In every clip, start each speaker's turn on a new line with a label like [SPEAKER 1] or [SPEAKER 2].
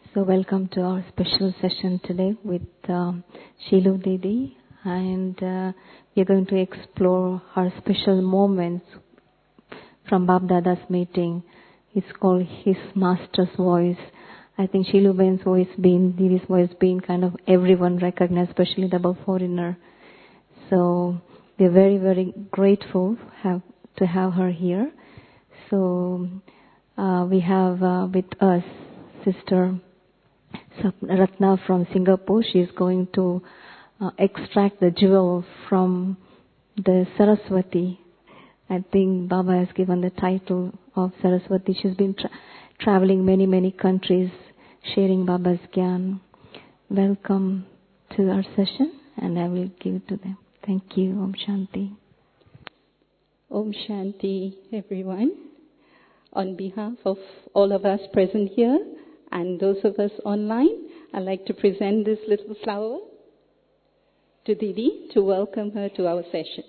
[SPEAKER 1] So welcome to our special session today with Shilu Didi, and we are going to explore her special moments from Bab Dada's meeting. It's called His Master's Voice. I think Shilu Ben's voice being, Didi's voice being kind of everyone recognized, especially the above foreigner. So we are very, very grateful to have her here. So we have with us Sister Ratna from Singapore. She is going to extract the jewel from the Saraswati. I think Baba has given the title of Saraswati. She's been traveling many countries, sharing Baba's Gyan. Welcome to our session, and I will give it to them. Thank you. Om Shanti.
[SPEAKER 2] Om Shanti, everyone. On behalf of all of us present here and those of us online, I'd like to present this little flower to Didi to welcome her to our session.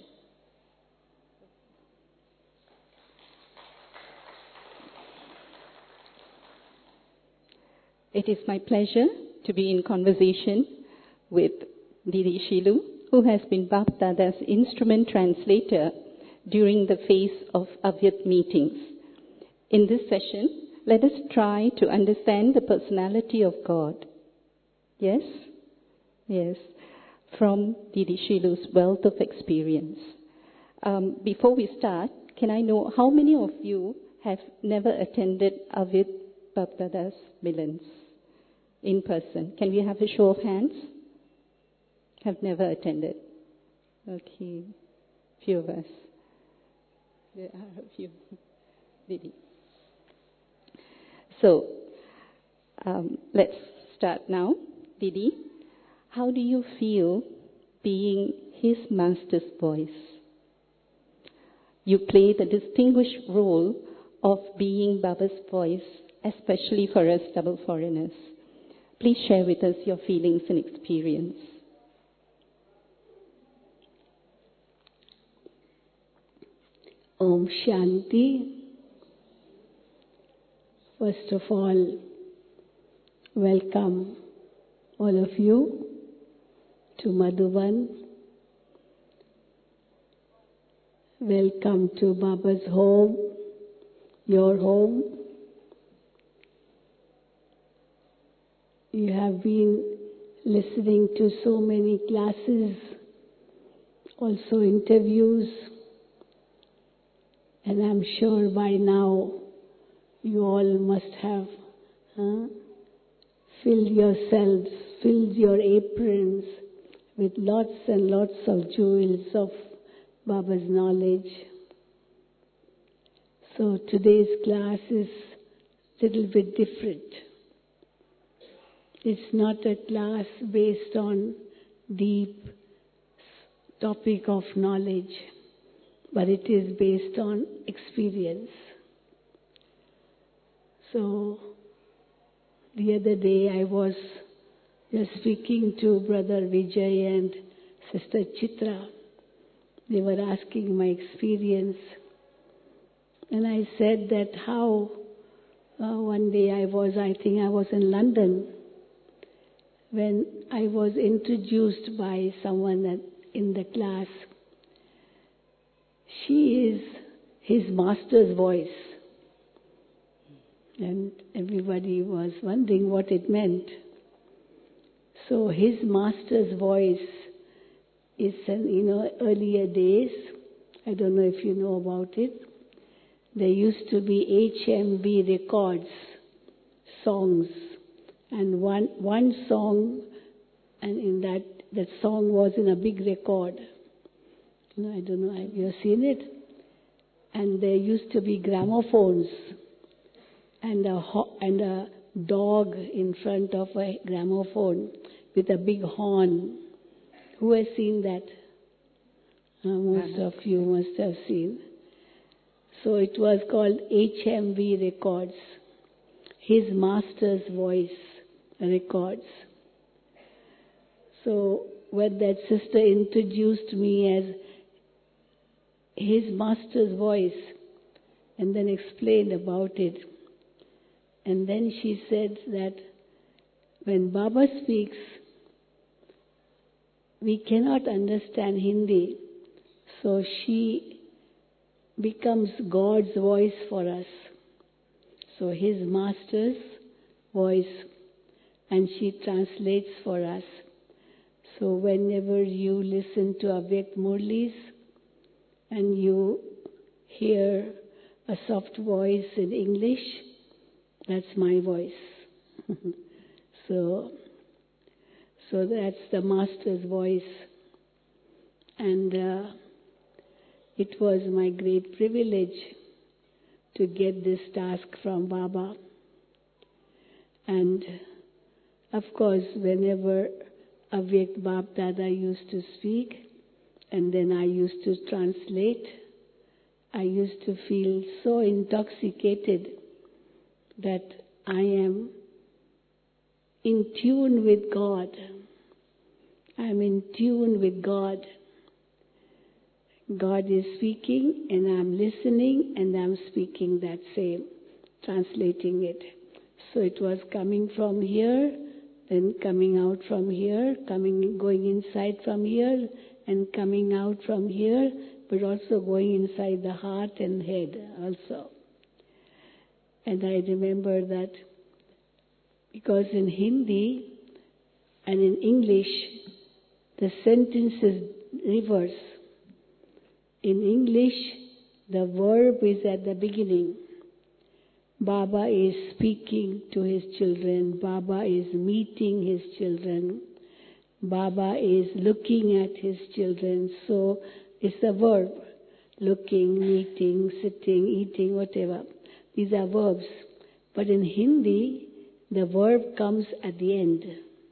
[SPEAKER 2] It is my pleasure to be in conversation with Didi Shilu, who has been Bab Dada's instrument translator during the phase of Avyat meetings. In this session, let us try to understand the personality of God. Yes? Yes. From Didi Shilu's wealth of experience. Before we start, can I know how many of you have never attended Avyat Bab Dada's Milans in person? Can we have a show of hands? Have never attended. Okay. Few of us. There are a few. Didi. So, let's start now. Didi, how do you feel being his master's voice? You play the distinguished role of being Baba's voice, especially for us double foreigners. Please share with us your feelings and experience.
[SPEAKER 3] Om Shanti. First of all, welcome all of you to Madhuban. Welcome to Baba's home, your home. You have been listening to so many classes, also interviews, and I'm sure by now you all must have filled yourselves, filled your aprons with lots and lots of jewels of Baba's knowledge. So today's class is a little bit different. It's not a class based on deep topic of knowledge, but it is based on experience. So, the other day I was just speaking to Brother Vijay and Sister Chitra. They were asking my experience. And I said that how one day I think I was in London, when I was introduced by someone in the class. She is his master's voice. And everybody was wondering what it meant. So his master's voice is, earlier days, I don't know if you know about it, there used to be HMV records, songs, and one song, and in that song was in a big record. I don't know, have you seen it? And there used to be gramophones, and a dog in front of a gramophone with a big horn. Who has seen that? Most of you must have seen. So it was called HMV Records, His Master's Voice Records. So when that sister introduced me as his master's voice and then explained about it, and then she said that when Baba speaks, we cannot understand Hindi, so she becomes God's voice for us. So His Master's voice, and she translates for us. So whenever you listen to Avyakt Murlis and you hear a soft voice in English, that's my voice. So that's the Master's voice. And it was my great privilege to get this task from Baba. And of course, whenever Avyakt Bap Dada used to speak, and then I used to translate, I used to feel so intoxicated that I am in tune with God. I'm in tune with God. God is speaking and I'm listening and I'm speaking that same, translating it. So it was coming from here, then coming out from here, going inside from here and coming out from here, but also going inside the heart and head also. And I remember that because in Hindi and in English, the sentence is reverse. In English, the verb is at the beginning. Baba is speaking to his children. Baba is meeting his children. Baba is looking at his children. So it's a verb. Looking, meeting, sitting, eating, whatever. These are verbs. But in Hindi, the verb comes at the end.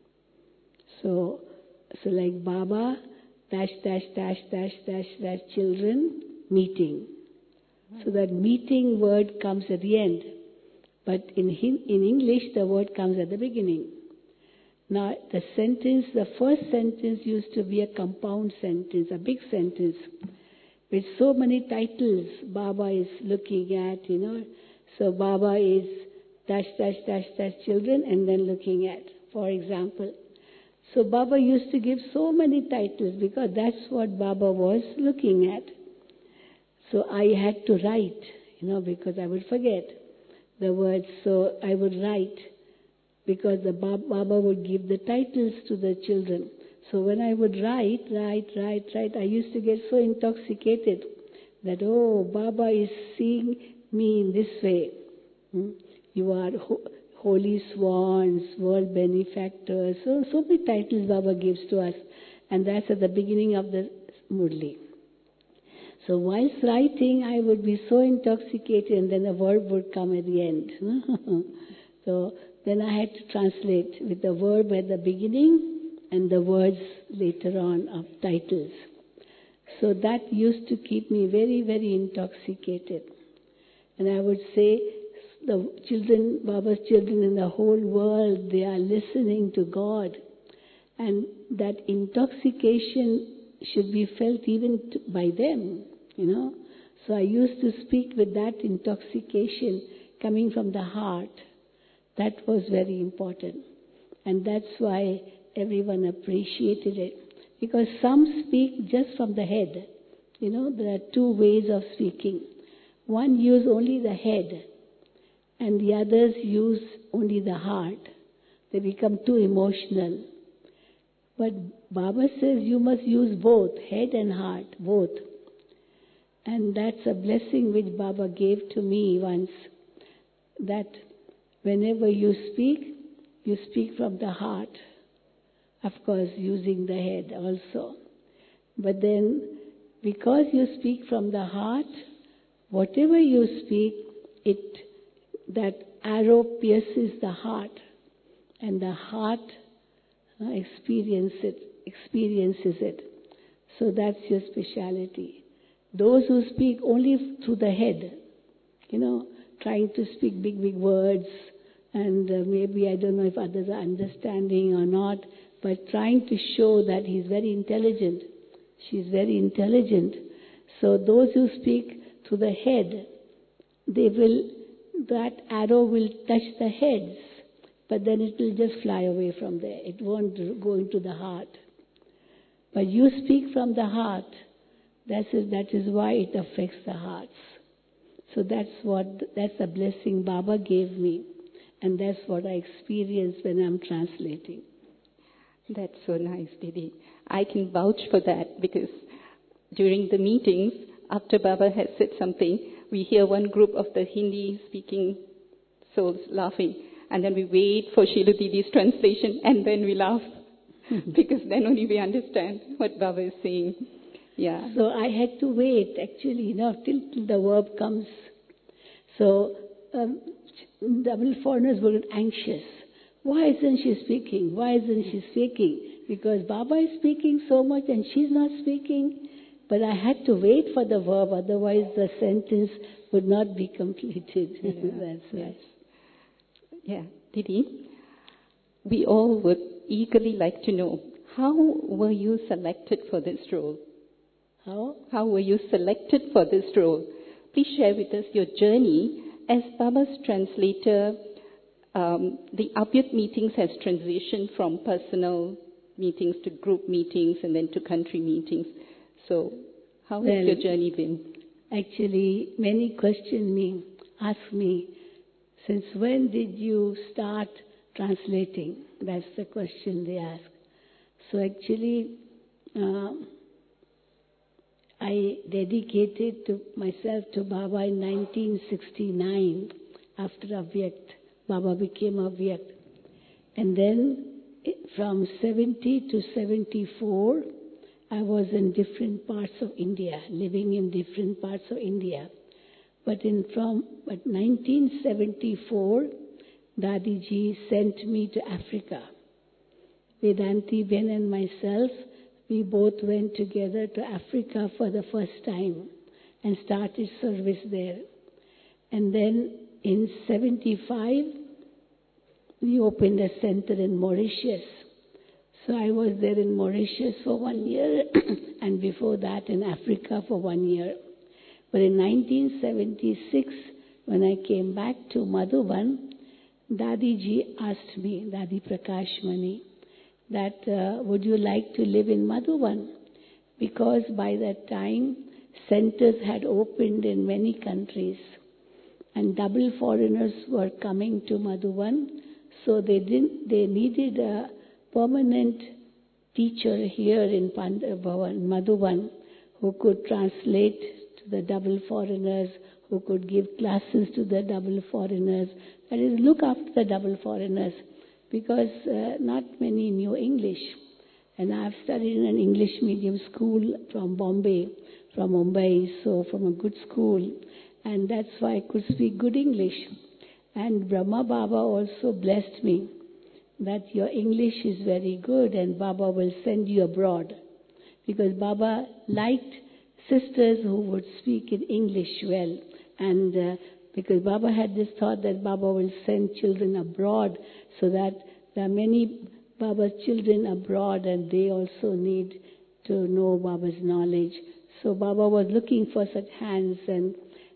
[SPEAKER 3] So like Baba, dash, dash, dash, dash, dash, dash, children, meeting. So that meeting word comes at the end. But in English, the word comes at the beginning. Now, the first sentence used to be a compound sentence, a big sentence, with so many titles Baba is looking at, So Baba is dash, dash, dash, dash, children, and then looking at, for example. So Baba used to give so many titles because that's what Baba was looking at. So I had to write, because I would forget the words. So I would write because the Baba would give the titles to the children. So when I would write, I used to get so intoxicated that, Baba is seeing me in this way. You are holy swans, world benefactors, so many titles Baba gives to us. And that's at the beginning of the Murli. So whilst writing, I would be so intoxicated and then a verb would come at the end. So then I had to translate with the verb at the beginning and the words later on of titles. So that used to keep me very, very intoxicated. And I would say, the children, Baba's children in the whole world, they are listening to God. And that intoxication should be felt even by them, So I used to speak with that intoxication coming from the heart. That was very important. And that's why everyone appreciated it. Because some speak just from the head. There are two ways of speaking. One use only the head, and the others use only the heart. They become too emotional. But Baba says you must use both, head and heart, both. And that's a blessing which Baba gave to me once, that whenever you speak from the heart, of course using the head also. But then, because you speak from the heart, whatever you speak, that arrow pierces the heart, and the heart experiences it. So that's your speciality. Those who speak only through the head, trying to speak big, big words, and maybe, I don't know if others are understanding or not, but trying to show that he's very intelligent. She's very intelligent. So those who speak through the head, that arrow will touch the heads, but then it will just fly away from there. It won't go into the heart. But you speak from the heart. That is why it affects the hearts. So that's the blessing Baba gave me. And that's what I experience when I'm translating.
[SPEAKER 2] That's so nice, Didi. I can vouch for that because during the meetings, after Baba has said something, we hear one group of the Hindi-speaking souls laughing. And then we wait for Sheila Didi's translation and then we laugh. Because then only we understand what Baba is saying. Yeah.
[SPEAKER 3] So I had to wait, actually, till the verb comes. So double foreigners were anxious. Why isn't she speaking? Why isn't she speaking? Because Baba is speaking so much and she's not speaking. But I had to wait for the verb, otherwise the sentence would not be completed.
[SPEAKER 2] Yeah.
[SPEAKER 3] That's right.
[SPEAKER 2] Yeah, Didi, we all would eagerly like to know, how were you selected for this role? How were you selected for this role? Please share with us your journey as Baba's translator. The Abhyut meetings has transitioned from personal meetings to group meetings and then to country meetings. So how has your journey been?
[SPEAKER 3] Actually, many ask me, since when did you start translating? That's the question they ask. So actually, I dedicated myself to Baba in 1969 after Avyakt. Baba became Avyakt. And then from 70 to 74, I was in different parts of India, living in different parts of India. But 1974, Dadiji sent me to Africa. Vedanti Ben and myself, we both went together to Africa for the first time and started service there. And then in 75, we opened a center in Mauritius. So I was there in Mauritius for 1 year and before that in Africa for 1 year. But in 1976, when I came back to Madhuban, Dadiji asked me, Dadi Prakash Mani, that would you like to live in Madhuban? Because by that time, centers had opened in many countries and double foreigners were coming to Madhuban. So they needed a permanent teacher here in Madhuban who could translate to the double foreigners, who could give classes to the double foreigners, that is, look after the double foreigners, because not many knew English. And I've studied in an English medium school from Mumbai, so from a good school, and that's why I could speak good English. And Brahma Baba also blessed me that your English is very good and Baba will send you abroad. Because Baba liked sisters who would speak in English well. And because Baba had this thought that Baba will send children abroad, so that there are many Baba's children abroad and they also need to know Baba's knowledge. So Baba was looking for such hands, and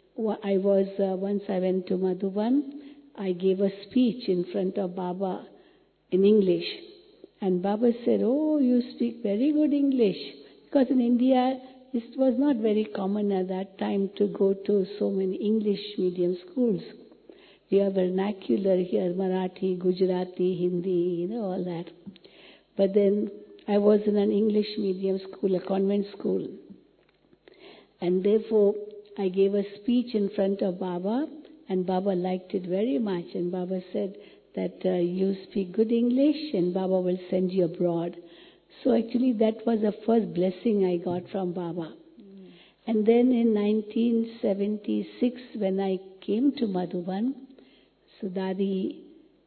[SPEAKER 3] once I went to Madhuban, I gave a speech in front of Baba in English. And Baba said, "Oh, you speak very good English." Because in India, it was not very common at that time to go to so many English medium schools. We have vernacular here, Marathi, Gujarati, Hindi, all that. But then I was in an English medium school, a convent school. And therefore, I gave a speech in front of Baba, and Baba liked it very much. And Baba said that you speak good English and Baba will send you abroad. So actually that was the first blessing I got from Baba. And then in 1976, when I came to Madhuban, so Dadi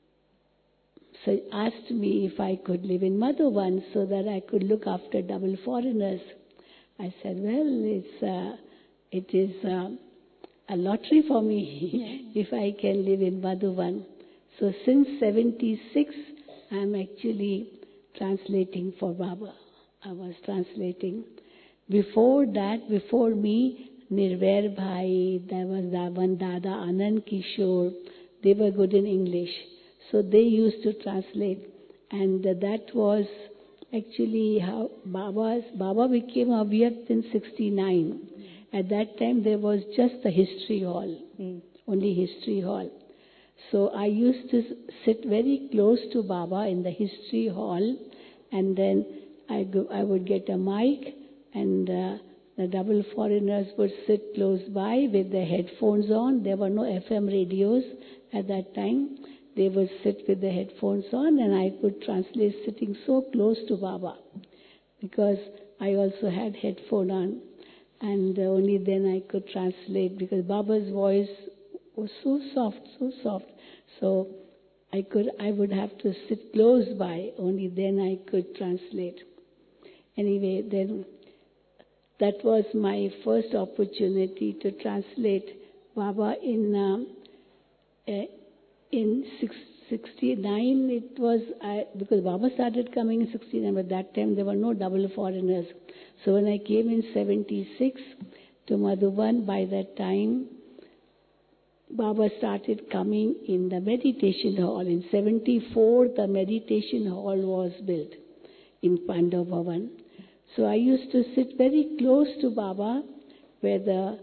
[SPEAKER 3] asked me if I could live in Madhuban so that I could look after double foreigners. I said, well, it is a lottery for me if I can live in Madhuban. So since 76, I'm actually translating for Baba. I was translating. Before that, before me, Nirvair Bhai, there was one Dada Anand Kishore. They were good in English. So they used to translate. And that was actually how Baba became Avyakt in 69. At that time there was just the history hall, only history hall. So I used to sit very close to Baba in the history hall, and then I would get a mic, and the double foreigners would sit close by with their headphones on. There were no FM radios at that time. They would sit with their headphones on, and I could translate sitting so close to Baba, because I also had headphone on, and only then I could translate, because Baba's voice was so soft, so soft. So I would have to sit close by, only then I could translate. Anyway, then that was my first opportunity to translate Baba in 69. It was, because Baba started coming in 69, but that time there were no double foreigners. So when I came in 76 to Madhuban, by that time, Baba started coming in the meditation hall. In 74, the meditation hall was built in Pandav Bhavan. So I used to sit very close to Baba, where the,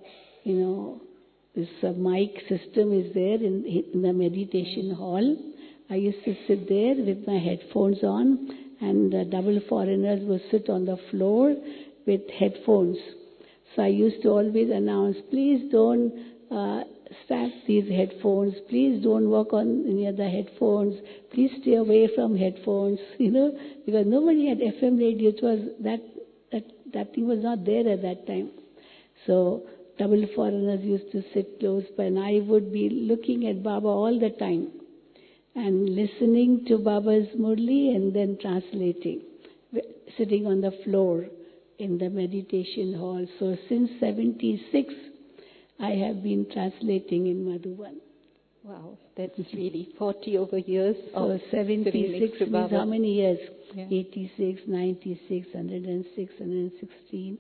[SPEAKER 3] this mic system is there in the meditation hall. I used to sit there with my headphones on, and the double foreigners would sit on the floor with headphones. So I used to always announce, please don't snap these headphones, please don't work on near the headphones, please stay away from headphones, because nobody had FM radio. It was that thing was not there at that time. So double foreigners used to sit close by, and I would be looking at Baba all the time and listening to Baba's Murli and then translating, sitting on the floor in the meditation hall. So since 76, I have been translating in Madhuban.
[SPEAKER 2] Wow, that's really 40 over years.
[SPEAKER 3] So 76 means how many years?
[SPEAKER 2] Yeah.
[SPEAKER 3] 86, 96, 106, 116,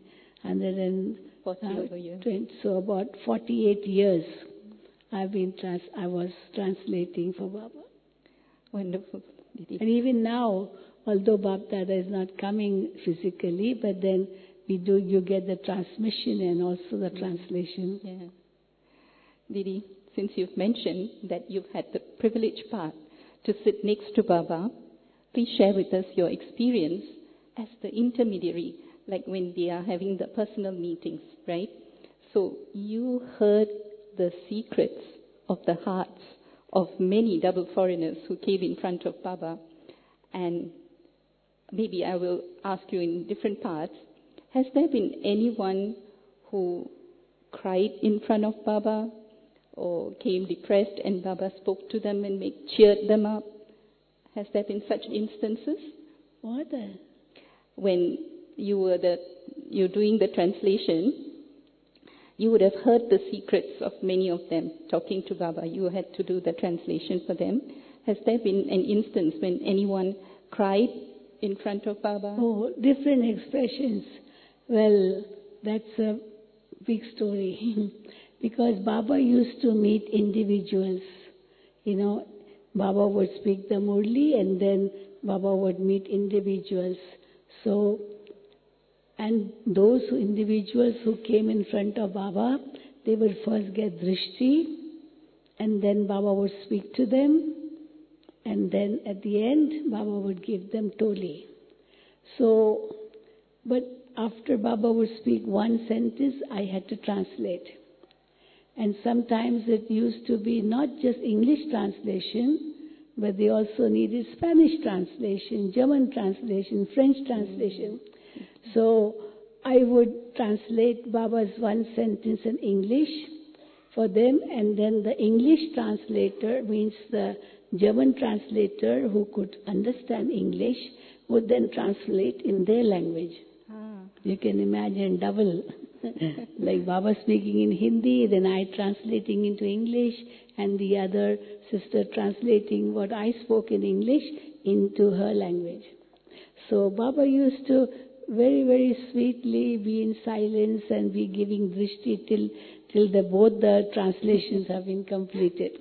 [SPEAKER 2] 40 over years.
[SPEAKER 3] 20, so about 48 years I was translating for Baba.
[SPEAKER 2] Wonderful, Didi.
[SPEAKER 3] And even now, although Bab Dada is not coming physically, but then you get the transmission and also the translation.
[SPEAKER 2] Yeah. Didi, since you've mentioned that you've had the privileged part to sit next to Baba, please share with us your experience as the intermediary, like when they are having the personal meetings, right? So you heard the secrets of the hearts of many double foreigners who came in front of Baba. And maybe I will ask you in different parts, has there been anyone who cried in front of Baba or came depressed and Baba spoke to them and cheered them up? Has there been such instances?
[SPEAKER 3] What?
[SPEAKER 2] When you're doing the translation, you would have heard the secrets of many of them talking to Baba. You had to do the translation for them. Has there been an instance when anyone cried in front of Baba?
[SPEAKER 3] Oh, different expressions. Well, that's a big story. Because Baba used to meet individuals. Baba would speak the Murli, and then Baba would meet individuals. So, and those individuals who came in front of Baba, they would first get drishti, and then Baba would speak to them, and then at the end, Baba would give them toli. So, but after Baba would speak one sentence, I had to translate. And sometimes it used to be not just English translation, but they also needed Spanish translation, German translation, French translation. So I would translate Baba's one sentence in English for them, and then the English translator, means the German translator who could understand English, would then translate in their language. You can imagine double. Like Baba speaking in Hindi, then I translating into English, and the other sister translating what I spoke in English into her language. So Baba used to very, very sweetly be in silence and be giving drishti till both the translations have been completed.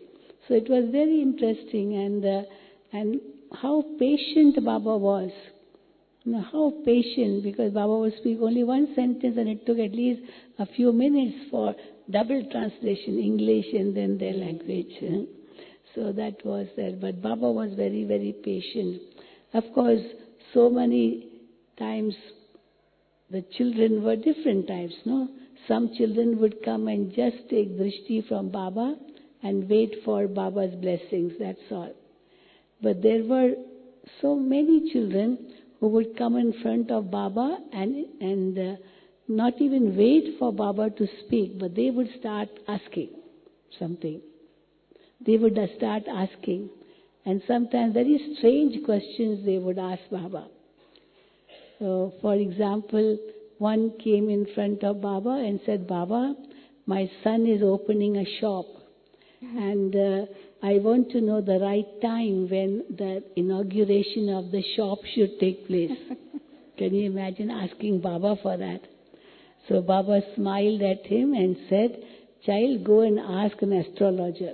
[SPEAKER 3] So it was very interesting, and how patient Baba was. You know, how patient, because Baba would speak only one sentence and it took at least a few minutes for double translation, English and then their language. So that was there. But Baba was very, very patient. Of course, so many times the children were different types, no? Some children would come and just take drishti from Baba and wait for Baba's blessings, that's all. But there were so many children who would come in front of Baba and not even wait for Baba to speak, but they would start asking something. They would start asking. And sometimes very strange questions they would ask Baba. For example, one came in front of Baba and said, Baba, my son is opening a shop. And I want to know the right time when the inauguration of the shop should take place. Can you imagine asking Baba for that? So Baba smiled at him and said, child, go and ask an astrologer.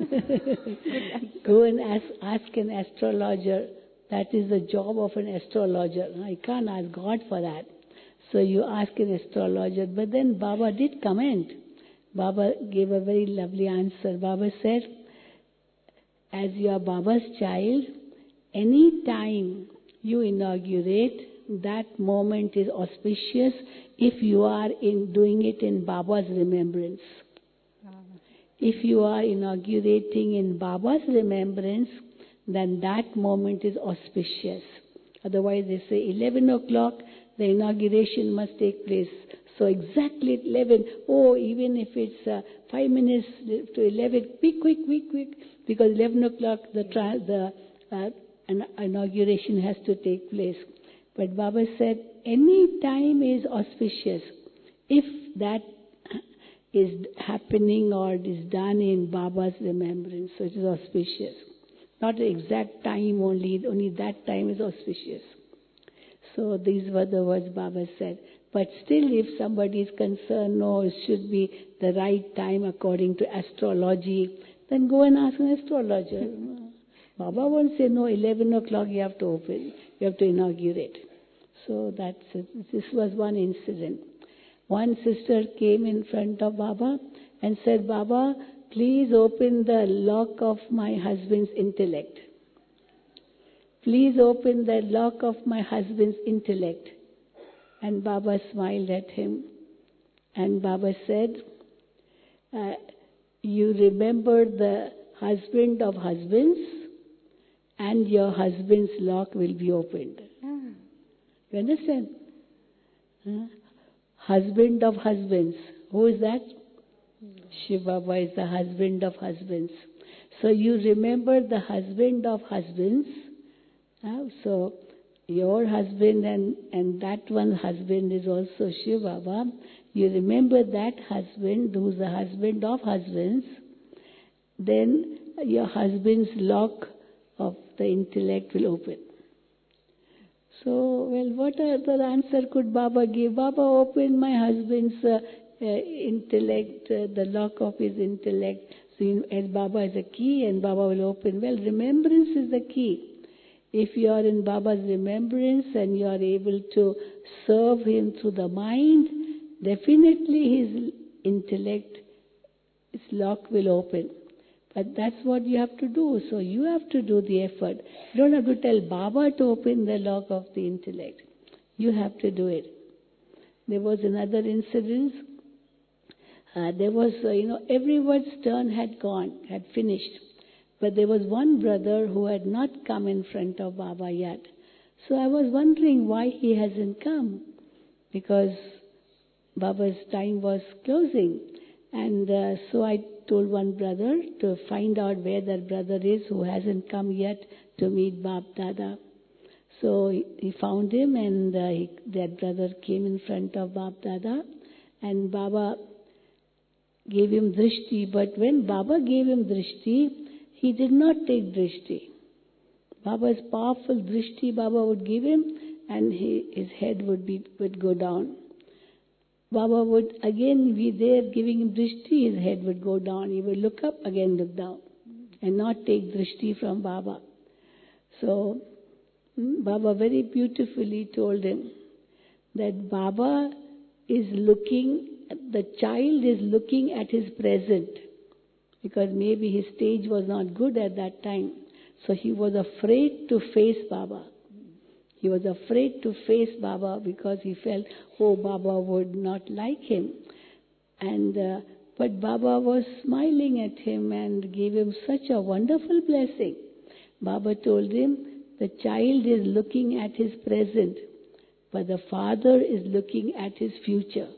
[SPEAKER 3] Go and ask an astrologer. That is the job of an astrologer. I can't ask God for that. So you ask an astrologer. But then Baba did comment. Baba gave a very lovely answer. Baba said, as you are Baba's child, any time you inaugurate, that moment is auspicious if you are doing it in Baba's remembrance. If you are inaugurating in Baba's remembrance, then that moment is auspicious. Otherwise, they say 11 o'clock, the inauguration must take place. So exactly at 11, even if it's 5 minutes to 11, be quick, because 11 o'clock the inauguration has to take place. But Baba said, any time is auspicious if that is happening or is done in Baba's remembrance. So it is auspicious. Not the exact time only that time is auspicious. So these were the words Baba said. But still, if somebody is concerned, no, it should be the right time according to astrology, then go and ask an astrologer. Baba won't say, no, 11 o'clock you have to open, you have to inaugurate. So that's it. This was one incident. One sister came in front of Baba and said, Baba, please open the lock of my husband's intellect. Please open the lock of my husband's intellect. And Baba smiled at him. And Baba said, you remember the husband of husbands, and your husband's lock will be opened. You understand? Husband of husbands. Who is that? Shiva Baba is the husband of husbands. So you remember the husband of husbands. So your husband and that one husband is also Shiva Baba. You remember that husband who's the husband of husbands. Then your husband's lock of the intellect will open. So, well, what other answer could Baba give? Baba opened my husband's intellect, the lock of his intellect. So, as Baba is a key and Baba will open. Well, remembrance is the key. If you are in Baba's remembrance and you are able to serve him through the mind, definitely his intellect, his lock will open. But that's what you have to do. So you have to do the effort. You don't have to tell Baba to open the lock of the intellect. You have to do it. There was another incident. There was, everyone's turn had gone, had finished. But there was one brother who had not come in front of Baba yet. So I was wondering why he hasn't come. Because Baba's time was closing. And so I told one brother to find out where that brother is who hasn't come yet to meet Bab Dada. So he found him, and that brother came in front of Bab Dada, and Baba gave him drishti. But when Baba gave him drishti, he did not take drishti. Baba's powerful drishti Baba would give him, and his head would go down. Baba would again be there giving him drishti, his head would go down. He would look up, again look down. and not take drishti from Baba. So Baba very beautifully told him that Baba is looking, the child is looking at his present, because maybe his stage was not good at that time. So he was afraid to face Baba. He was afraid to face Baba because he felt, oh, Baba would not like him. But Baba was smiling at him and gave him such a wonderful blessing. Baba told him, the child is looking at his present, but the father is looking at his future.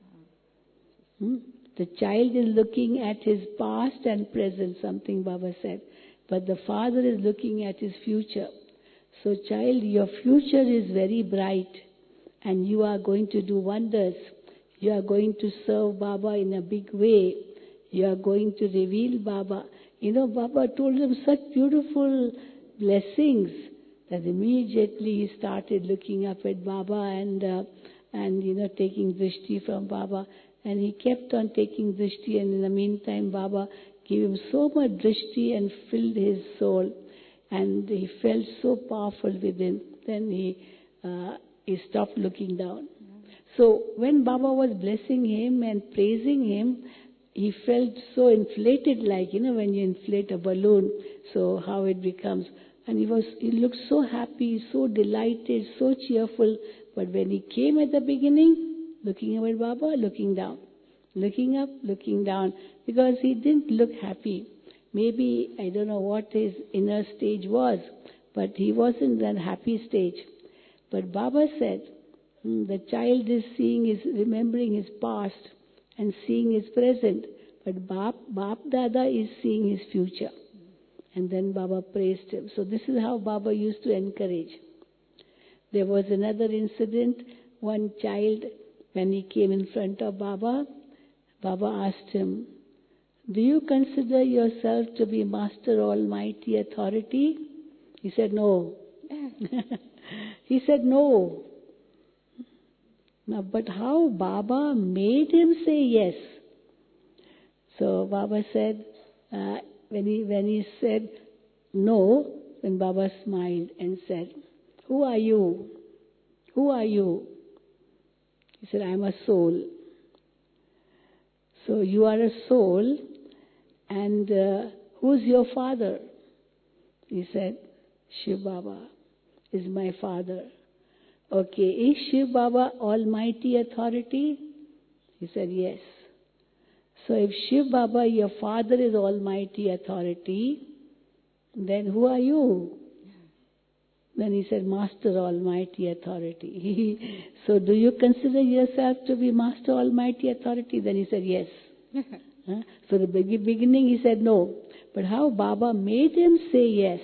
[SPEAKER 3] The child is looking at his past and present, something Baba said, but the father is looking at his future. So child, your future is very bright and you are going to do wonders. You are going to serve Baba in a big way. You are going to reveal Baba. Baba told him such beautiful blessings that immediately he started looking up at Baba and taking drishti from Baba. And he kept on taking drishti, and in the meantime Baba gave him so much drishti and filled his soul. And he felt so powerful within. Then he stopped looking down. So when Baba was blessing him and praising him, he felt so inflated, like, when you inflate a balloon, so how it becomes. And he looked so happy, so delighted, so cheerful. But when he came at the beginning, looking up at Baba, looking down. Looking up, looking down. Because he didn't look happy. Maybe, I don't know what his inner stage was, but he wasn't in that happy stage. But Baba said, the child is remembering his past and seeing his present, but Bap Dada is seeing his future. And then Baba praised him. So this is how Baba used to encourage. There was another incident. One child, when he came in front of Baba, Baba asked him, do you consider yourself to be Master Almighty Authority? He said, no. He said, no. Now, but how Baba made him say yes? So Baba said, when he said no, then Baba smiled and said, who are you? Who are you? He said, I am a soul. So you are a soul, and who's your father? He said, Shiv Baba is my father. Okay, is Shiv Baba Almighty Authority? He said, yes. So if Shiv Baba, your father, is Almighty Authority, then who are you? Then he said, Master Almighty Authority. So do you consider yourself to be Master Almighty Authority? Then he said, yes. So the beginning he said no. But how Baba made him say yes.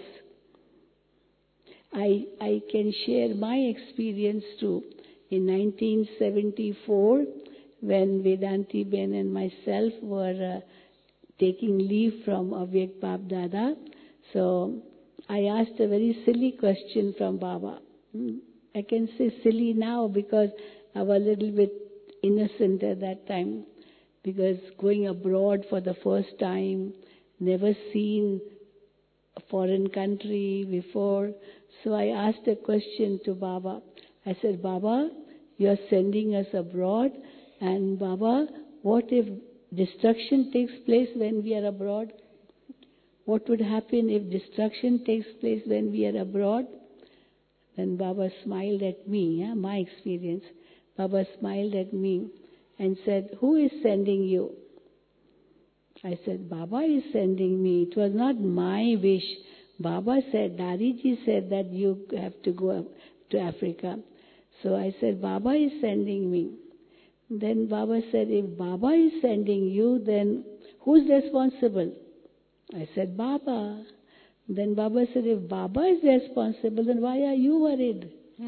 [SPEAKER 3] I can share my experience too. In 1974, when Vedanti Ben and myself were taking leave from Avyak Bap Dada, so I asked a very silly question from Baba. I can say silly now because I was a little bit innocent at that time. Because going abroad for the first time, never seen a foreign country before. So I asked a question to Baba. I said, Baba, you are sending us abroad. And Baba, what if destruction takes place when we are abroad? What would happen if destruction takes place when we are abroad? Then Baba smiled at me, my experience. Baba smiled at me and said, who is sending you? I said, Baba is sending me. It was not my wish. Baba said, Dariji said that you have to go to Africa. So I said, Baba is sending me. Then Baba said, if Baba is sending you, then who's responsible? I said, Baba. Then Baba said, if Baba is responsible, then why are you worried?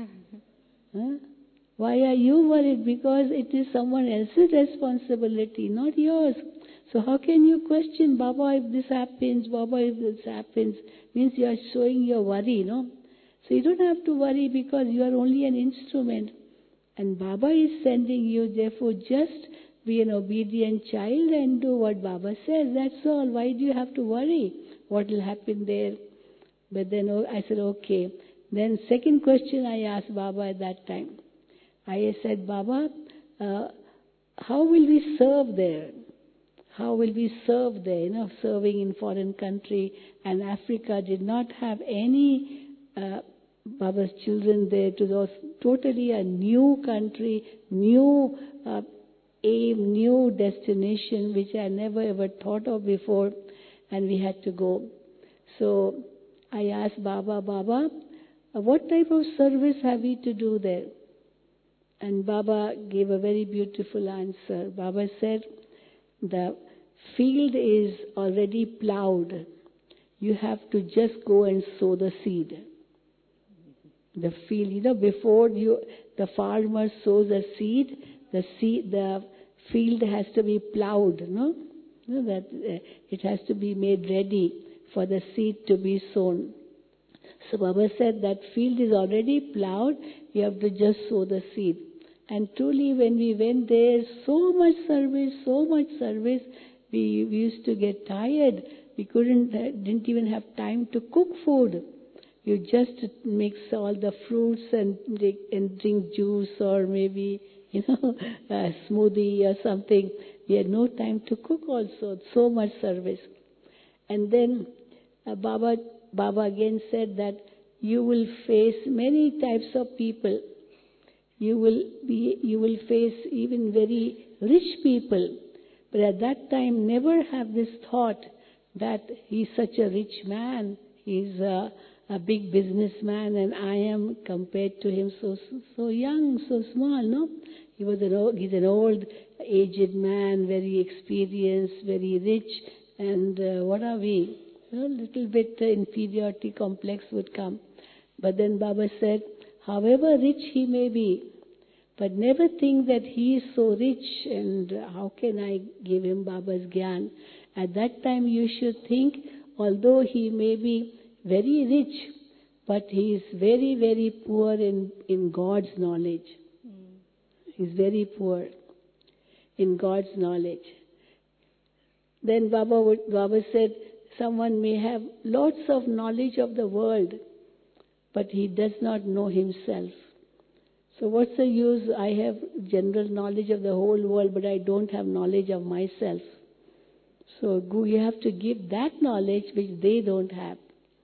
[SPEAKER 3] Why are you worried? Because it is someone else's responsibility, not yours. So how can you question, Baba, if this happens, Baba, if this happens? Means you are showing your worry, no? So you don't have to worry because you are only an instrument. And Baba is sending you, therefore just be an obedient child and do what Baba says. That's all. Why do you have to worry what will happen there? But then I said, okay. Then second question I asked Baba at that time. I said, Baba, how will we serve there? How will we serve there? Serving in foreign country, and Africa did not have any Baba's children there. It was totally a new country, new aim, new destination, which I never ever thought of before, and we had to go. So I asked Baba, what type of service have we to do there? And Baba gave a very beautiful answer. Baba said, the field is already plowed. You have to just go and sow the seed. The field, before the farmer sows a seed, the field has to be plowed, that it has to be made ready for the seed to be sown. So Baba said that field is already plowed, you have to just sow the seed. And truly when we went there, so much service, we used to get tired. We didn't even have time to cook food. You just mix all the fruits and drink juice or maybe, a smoothie or something. We had no time to cook also. So much service. And then Baba again said that you will face many types of people. You will face even very rich people. But at that time, never have this thought that he's such a rich man. He's a big businessman, and I am compared to him so young, so small. No, he's an old, aged man, very experienced, very rich, and what are we? A little bit inferiority complex would come. But then Baba said, however rich he may be, but never think that he is so rich and how can I give him Baba's Gyan. At that time you should think, although he may be very rich, but he is very, very poor in God's knowledge. He's very poor in God's knowledge. Then Baba said, someone may have lots of knowledge of the world, but he does not know himself. So what's the use? I have general knowledge of the whole world, but I don't have knowledge of myself. So you have to give that knowledge which they don't have.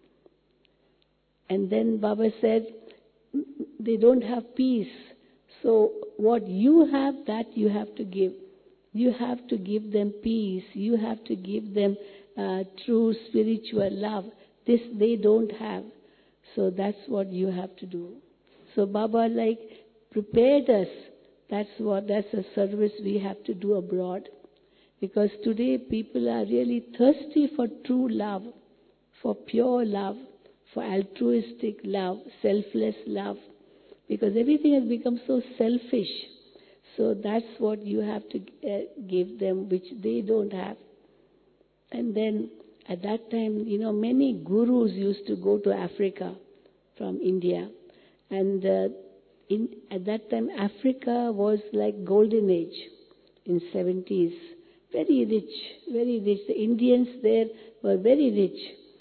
[SPEAKER 3] And then Baba said, they don't have peace. So what you have, that you have to give. You have to give them peace. You have to give them true spiritual love. This they don't have. So that's what you have to do. So Baba prepared us. That's a service we have to do abroad. Because today people are really thirsty for true love, for pure love, for altruistic love, selfless love. Because everything has become so selfish. So that's what you have to give them, which they don't have. And then at that time, many gurus used to go to Africa from India. And at that time, Africa was like golden age in 70s. Very rich, very rich. The Indians there were very rich.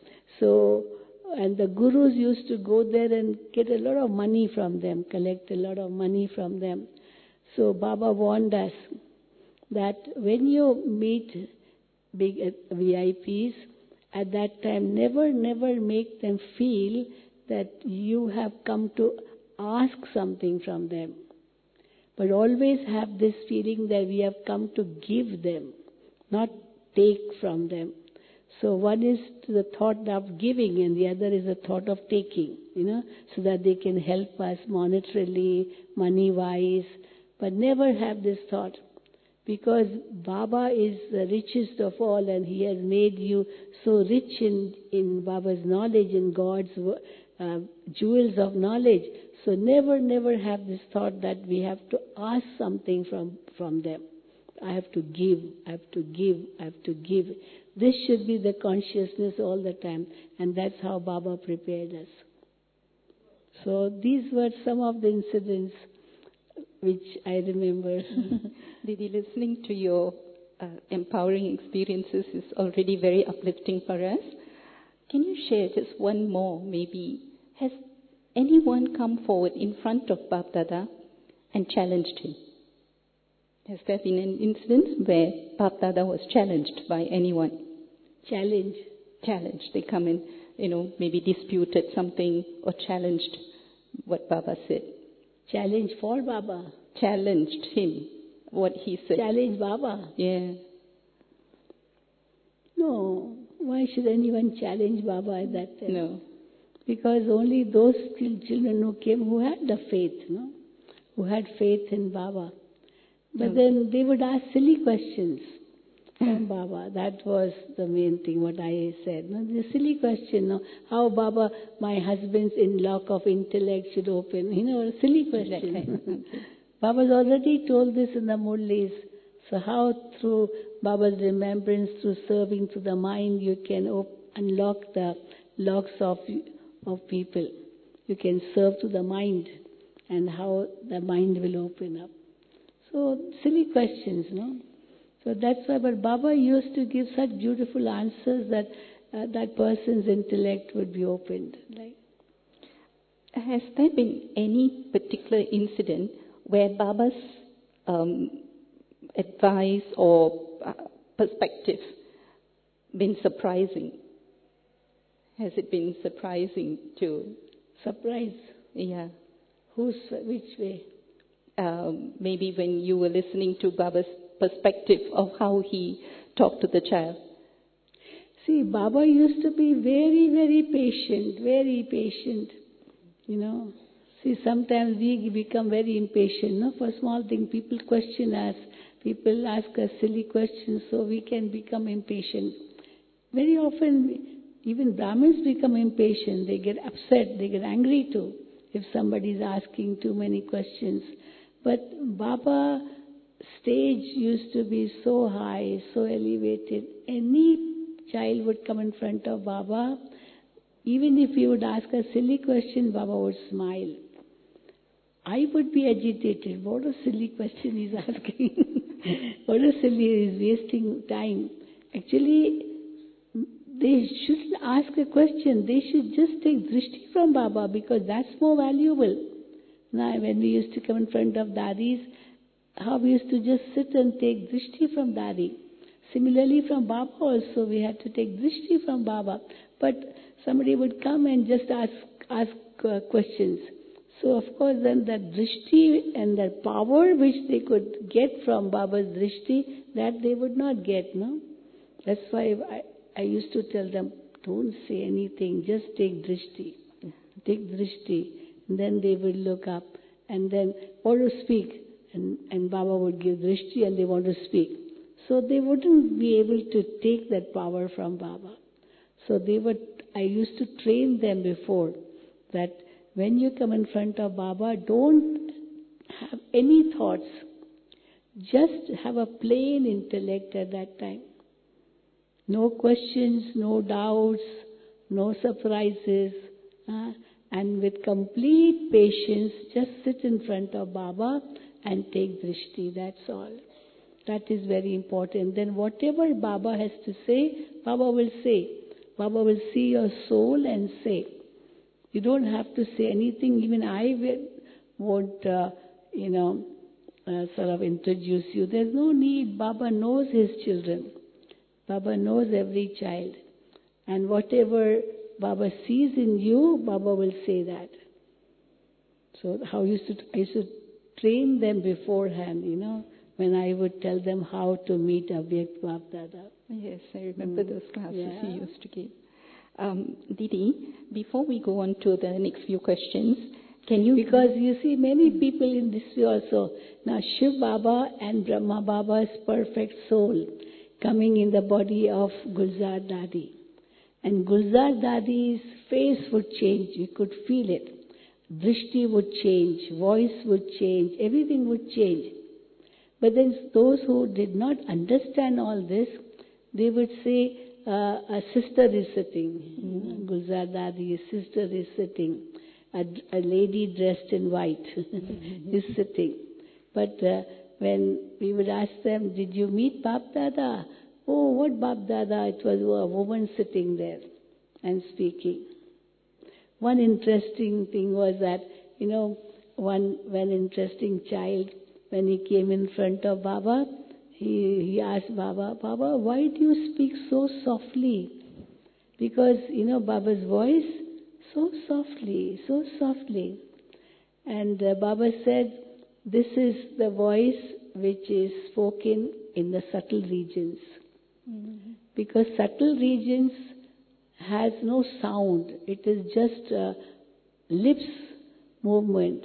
[SPEAKER 3] So, and the gurus used to go there and get a lot of money from them, collect a lot of money from them. So Baba warned us that when you meet big VIPs, at that time, never make them feel that you have come to ask something from them. But always have this feeling that we have come to give them, not take from them. So one is the thought of giving and the other is the thought of taking, so that they can help us monetarily, money-wise, but never have this thought. Because Baba is the richest of all and he has made you so rich in Baba's knowledge, in God's jewels of knowledge. So never have this thought that we have to ask something from them. I have to give, I have to give, I have to give. This should be the consciousness all the time, and that's how Baba prepared us. So these were some of the incidents which I remember.
[SPEAKER 2] Didi, listening to your empowering experiences is already very uplifting for us. Can you share just one more, maybe? Has anyone come forward in front of Bap Dada and challenged him? Has there been an incident where Bap Dada was challenged by anyone?
[SPEAKER 3] Challenge.
[SPEAKER 2] Challenged. They come in, maybe disputed something or challenged what Baba said.
[SPEAKER 3] Challenge for Baba.
[SPEAKER 2] Challenged him, what he said.
[SPEAKER 3] Challenge Baba.
[SPEAKER 2] Yeah.
[SPEAKER 3] No. Why should anyone challenge Baba at that time?
[SPEAKER 2] No.
[SPEAKER 3] Because only those children who came who had the faith, who had faith in Baba. But then they would ask silly questions from Baba. That was the main thing, what I said. The silly question, how Baba, my husband's lock of intellect should open. A silly question.
[SPEAKER 2] Okay.
[SPEAKER 3] Baba's already told this in the Murlis. So how through Baba's remembrance, through serving to the mind, you can unlock the locks of people. You can serve to the mind and how the mind will open up. So silly questions, So that's why, but Baba used to give such beautiful answers that that person's intellect would be opened.
[SPEAKER 2] Has there been any particular incident where Baba's advice or perspective been surprising? Has it been surprising to...
[SPEAKER 3] Surprise?
[SPEAKER 2] Yeah.
[SPEAKER 3] Which way?
[SPEAKER 2] Maybe when you were listening to Baba's perspective of how he talked to the child.
[SPEAKER 3] See, Baba used to be very, very patient, very patient. See, sometimes we become very impatient. For small things, people question us. People ask us silly questions, so we can become impatient. Very often, even Brahmins become impatient. They get upset. They get angry too if somebody is asking too many questions. But Baba's stage used to be so high, so elevated. Any child would come in front of Baba. Even if he would ask a silly question, Baba would smile. I would be agitated. What a silly question he's asking. What a silly, he's wasting time. Actually, they shouldn't ask a question. They should just take drishti from Baba because that's more valuable. Now, when we used to come in front of Dadis, how we used to just sit and take drishti from Dadi. Similarly, from Baba also, we had to take drishti from Baba. But somebody would come and just ask questions. So, of course, then that drishti and that power which they could get from Baba's drishti, that they would not get, That's why I used to tell them, don't say anything, just take drishti. Take drishti. And then they would look up and then want to speak. And Baba would give drishti and they want to speak. So they wouldn't be able to take that power from Baba. So I used to train them before that when you come in front of Baba, don't have any thoughts. Just have a plain intellect at that time. No questions, no doubts, no surprises. And with complete patience, just sit in front of Baba and take drishti. That's all. That is very important. Then whatever Baba has to say, Baba will say. Baba will see your soul and say. You don't have to say anything. Even I won't, sort of introduce you. There's no need. Baba knows his children. Baba knows every child. And whatever Baba sees in you, Baba will say that. So I used to train them beforehand, when I would tell them how to meet Abhyakt Bap Dada.
[SPEAKER 2] Yes, I remember those classes
[SPEAKER 3] Yeah.
[SPEAKER 2] you used to give. Didi, before we go on to the next few questions, can you...
[SPEAKER 3] Because you see many people in this way also. Now Shiv Baba and Brahma Baba's perfect soul coming in the body of Gulzar Dadi. And Gulzar Dadi's face would change. You could feel it. Drishti would change. Voice would change. Everything would change. But then those who did not understand all this, they would say, a sister is sitting. Gulzar Dadi's sister is sitting. A lady dressed in white is sitting. But when we would ask them, did you meet Bap Dada? Oh, what Bap Dada? It was a woman sitting there and speaking. One interesting thing was that, one interesting child, when he came in front of Baba, he asked Baba, Baba, why do you speak so softly? Because, Baba's voice, so softly. And Baba said, this is the voice which is spoken in the subtle regions. Mm-hmm. Because subtle regions has no sound. It is just lips movement.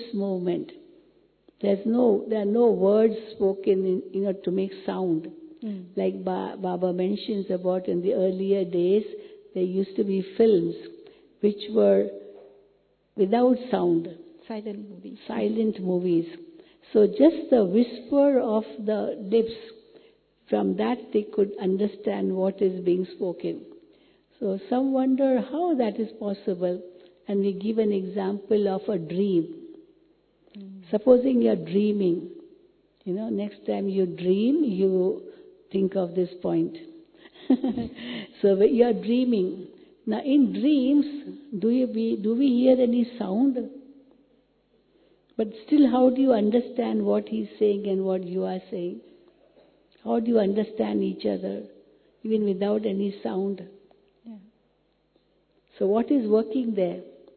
[SPEAKER 3] There are no words spoken to make sound. Like Baba mentions about in the earlier days, there used to be films which were without sound. Silent movies. So just the whisper of the lips, from that they could understand what is being spoken. So some wonder how that is possible. And we give an example of a dream. Supposing you are dreaming, next time you dream, you think of this point. So you are dreaming. Now in dreams, do we hear any sound? But still, how do you understand what he's saying and what you are saying? How do you understand each other, even without any sound? Yeah. So what is working there?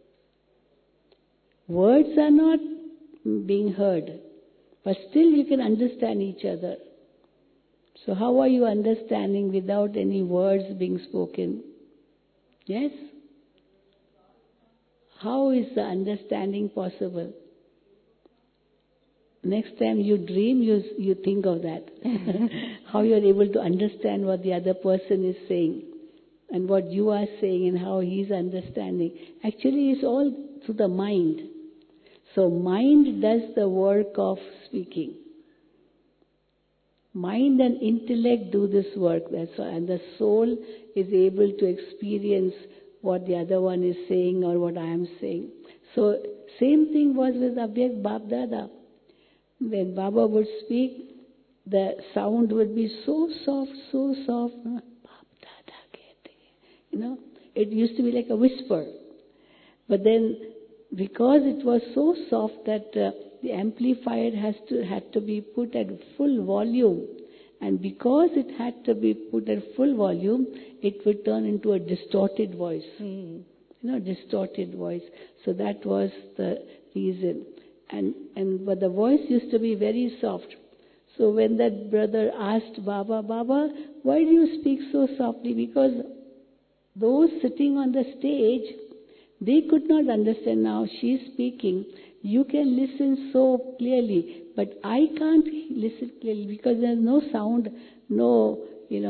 [SPEAKER 3] Words are not being heard, but still you can understand each other. So how are you understanding without any words being spoken? Yes? How is the understanding possible? Next time you dream, you think of that. How you are able to understand what the other person is saying and what you are saying and how he is understanding. Actually, it's all through the mind. So mind does the work of speaking. Mind and intellect do this work. And the soul is able to experience what the other one is saying or what I am saying. So same thing was with Abhyakt Bap Dada. When Baba would speak, the sound would be so soft. Bap Dada kehte. It used to be like a whisper. But then, because it was so soft that the amplifier had to be put at full volume, and because it had to be put at full volume, it would turn into a distorted voice. Distorted voice. So that was the reason. But the voice used to be very soft. So when that brother asked Baba, why do you speak so softly? Because those sitting on the stage, they could not understand. Now she is speaking. You can listen so clearly, but I can't listen clearly because there is no sound, no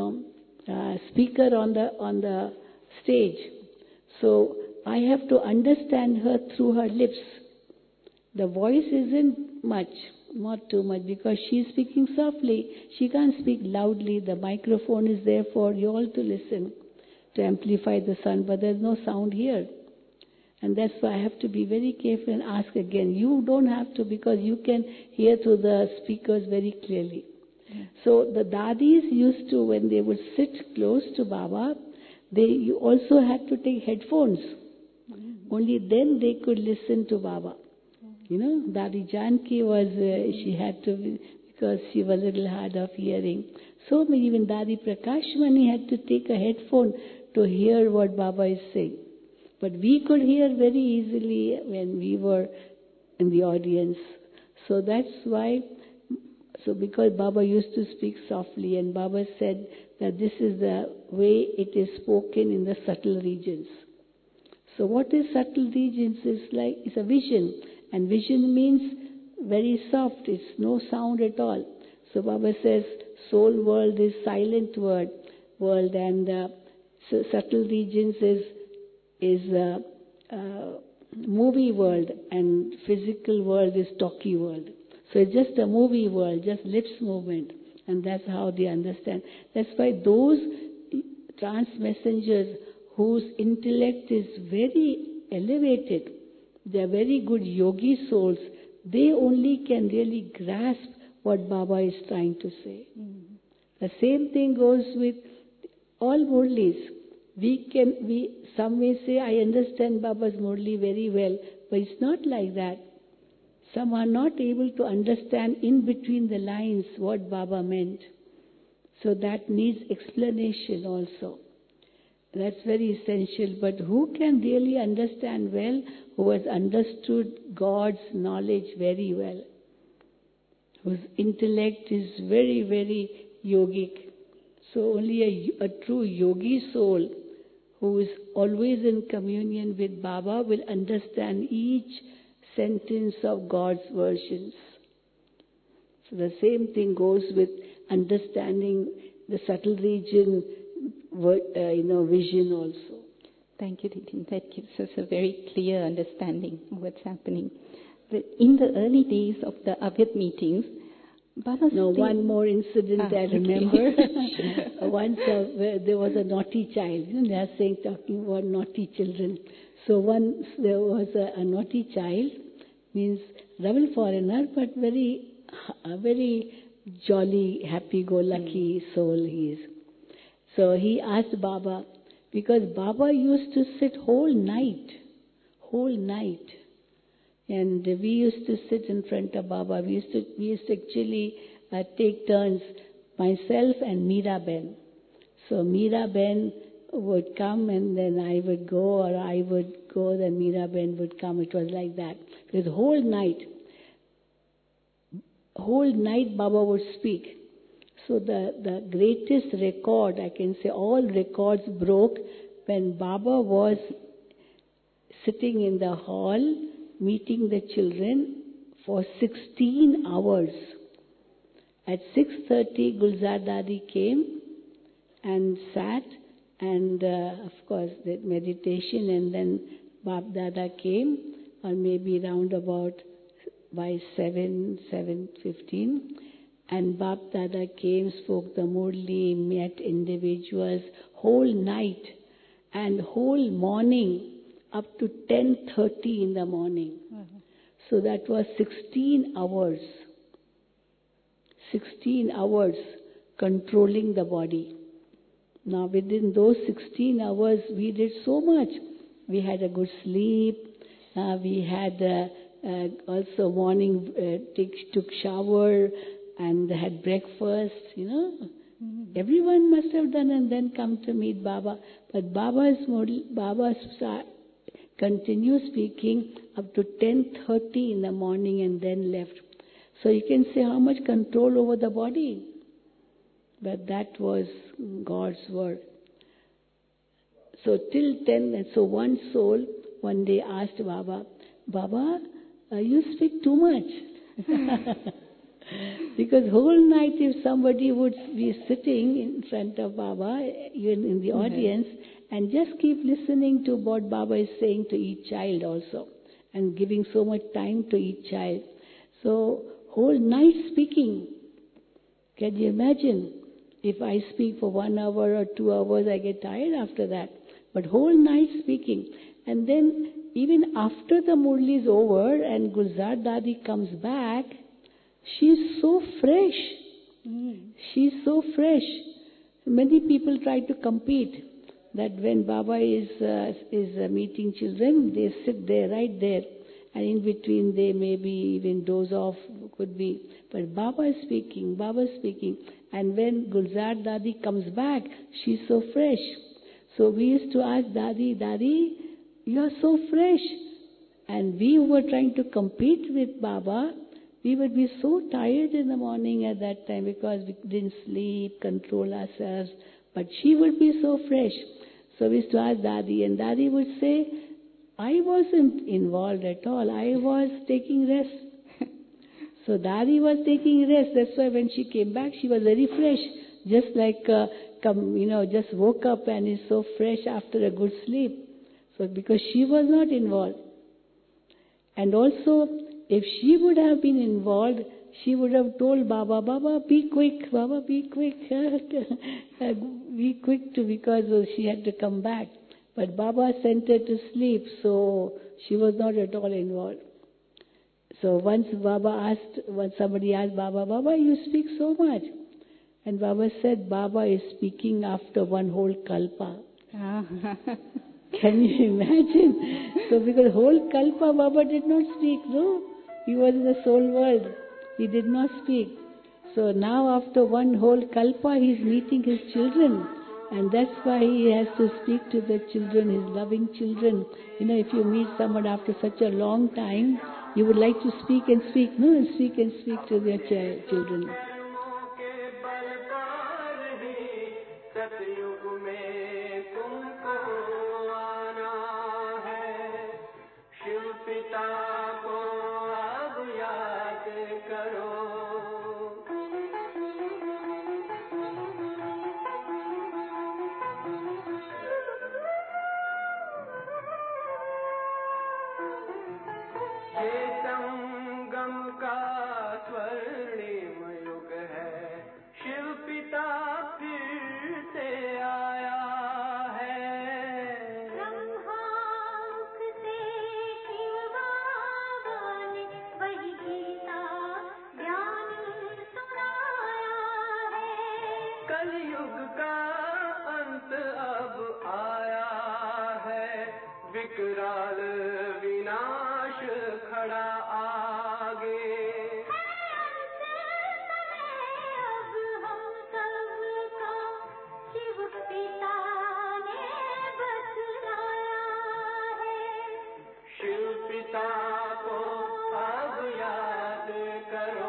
[SPEAKER 3] speaker on the stage. So I have to understand her through her lips. The voice isn't much, not too much, because she is speaking softly. She can't speak loudly. The microphone is there for you all to listen, to amplify the sound, but there's no sound here. And that's why I have to be very careful and ask again. You don't have to, because you can hear through the speakers very clearly. Yeah. So the dadis used to, when they would sit close to Baba, they also had to take headphones. Only then they could listen to Baba. Dadi Janki was, she had to, because she was a little hard of hearing. So even Dadi Prakashmani had to take a headphone to hear what Baba is saying. But we could hear very easily when we were in the audience. So that's why, because Baba used to speak softly, and Baba said that this is the way it is spoken in the subtle regions. So what is subtle regions? It's a vision. And vision means very soft. It's no sound at all. So Baba says soul world is silent world, and subtle regions is movie world, and physical world is talkie world. So it's just a movie world, just lips movement, and that's how they understand. That's why those trance messengers whose intellect is very elevated, they are very good yogi souls, they only can really grasp what Baba is trying to say. The same thing goes with all Murlis. Some may say, I understand Baba's Murli very well, but it's not like that. Some are not able to understand in between the lines what Baba meant. So that needs explanation also. That's very essential. But who can really understand well? Who has understood God's knowledge very well. Whose intellect is very, very yogic. So only a true yogi soul who is always in communion with Baba will understand each sentence of God's versions. So the same thing goes with understanding the subtle region, vision also.
[SPEAKER 2] Thank you, Didi. That gives us a very clear understanding of what's happening. In the early days of the Avyat meetings,
[SPEAKER 3] one more incident I remember. Once there was a naughty child. They are talking about naughty children. So once there was a naughty child, means rebel foreigner, but very jolly, happy-go-lucky soul he is. So he asked Baba, because Baba used to sit whole night. And we used to sit in front of Baba. We used to actually take turns, myself and Meera Ben. So Meera Ben would come and then I would go, or I would go, then Meera Ben would come. It was like that. Because whole night Baba would speak. So the greatest record, I can say all records broke when Baba was sitting in the hall meeting the children for 16 hours. At 6:30, Gulzar Dadi came and sat, and of course the meditation, and then Bap Dada came, or maybe round about by 7:15, and Bap Dada came, spoke the Murli, met individuals whole night and whole morning up to 10:30 in the morning. So that was 16 hours. 16 hours controlling the body. Now within those 16 hours we did so much. We had a good sleep. We had also morning took shower and had breakfast, Everyone must have done and then come to meet Baba. But Baba continued speaking up to 10:30 in the morning and then left. So you can say how much control over the body. But that was God's word. So till 10, and so one soul one day asked Baba, Baba, you speak too much. Because whole night if somebody would be sitting in front of Baba, even in the audience, and just keep listening to what Baba is saying to each child also, and giving so much time to each child. So whole night speaking. Can you imagine? If I speak for 1 hour or 2 hours, I get tired after that. But whole night speaking. And then even after the Murli is over and Gulzar Dadi comes back, she's so fresh. She's so fresh. Many people try to compete that when Baba is meeting children, they sit there, right there. And in between they maybe even doze off, could be. But Baba is speaking. And when Gulzar Dadi comes back, she's so fresh. So we used to ask Dadi, you are so fresh. And we who were trying to compete with Baba, we would be so tired in the morning at that time because we didn't sleep, control ourselves. But she would be so fresh. So we used to ask Dadi, and Dadi would say, I wasn't involved at all. I was taking rest. So Dadi was taking rest. That's why when she came back, she was very fresh. Just like, just woke up and is so fresh after a good sleep. So because she was not involved. And also, if she would have been involved, she would have told Baba, Baba, be quick, Baba, be quick. Be quick too, because she had to come back. But Baba sent her to sleep, so she was not at all involved. So once somebody asked Baba, Baba, you speak so much. And Baba said, Baba is speaking after one whole kalpa. Can you imagine? So because whole kalpa Baba did not speak, no? He was in the soul world. He did not speak. So now after one whole kalpa, he is meeting his children. And that's why he has to speak to the children, his loving children. You know, if you meet someone after such a long time, you would like to speak and speak, no? And speak and speak to their children.
[SPEAKER 4] विकराल विनाश खड़ा आगे अब हम सबका शिव पिता ने बतलाया है शिव पिता को अब याद करो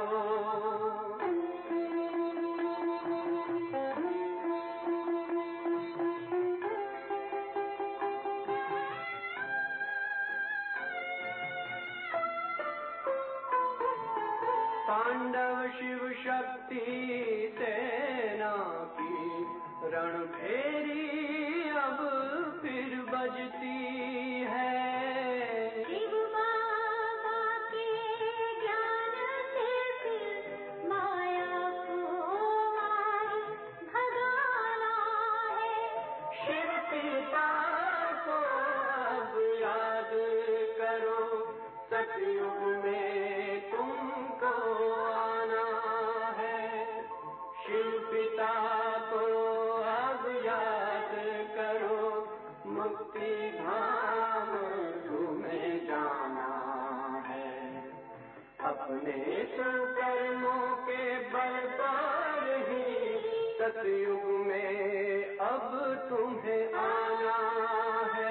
[SPEAKER 4] पांडव शिव शक्ति सेना की रणभेरी अब फिर बजती है शिव बाबा के ज्ञान से फिर माया को मार भगाना है शिव पिता को अब याद करो सतयुग में तुमको आना है शिव पिता को अब याद करो मुक्ति धाम तुम्हें जाना है अपने कर्मों के बल पर ही सतयुग में अब तुम्हें आना है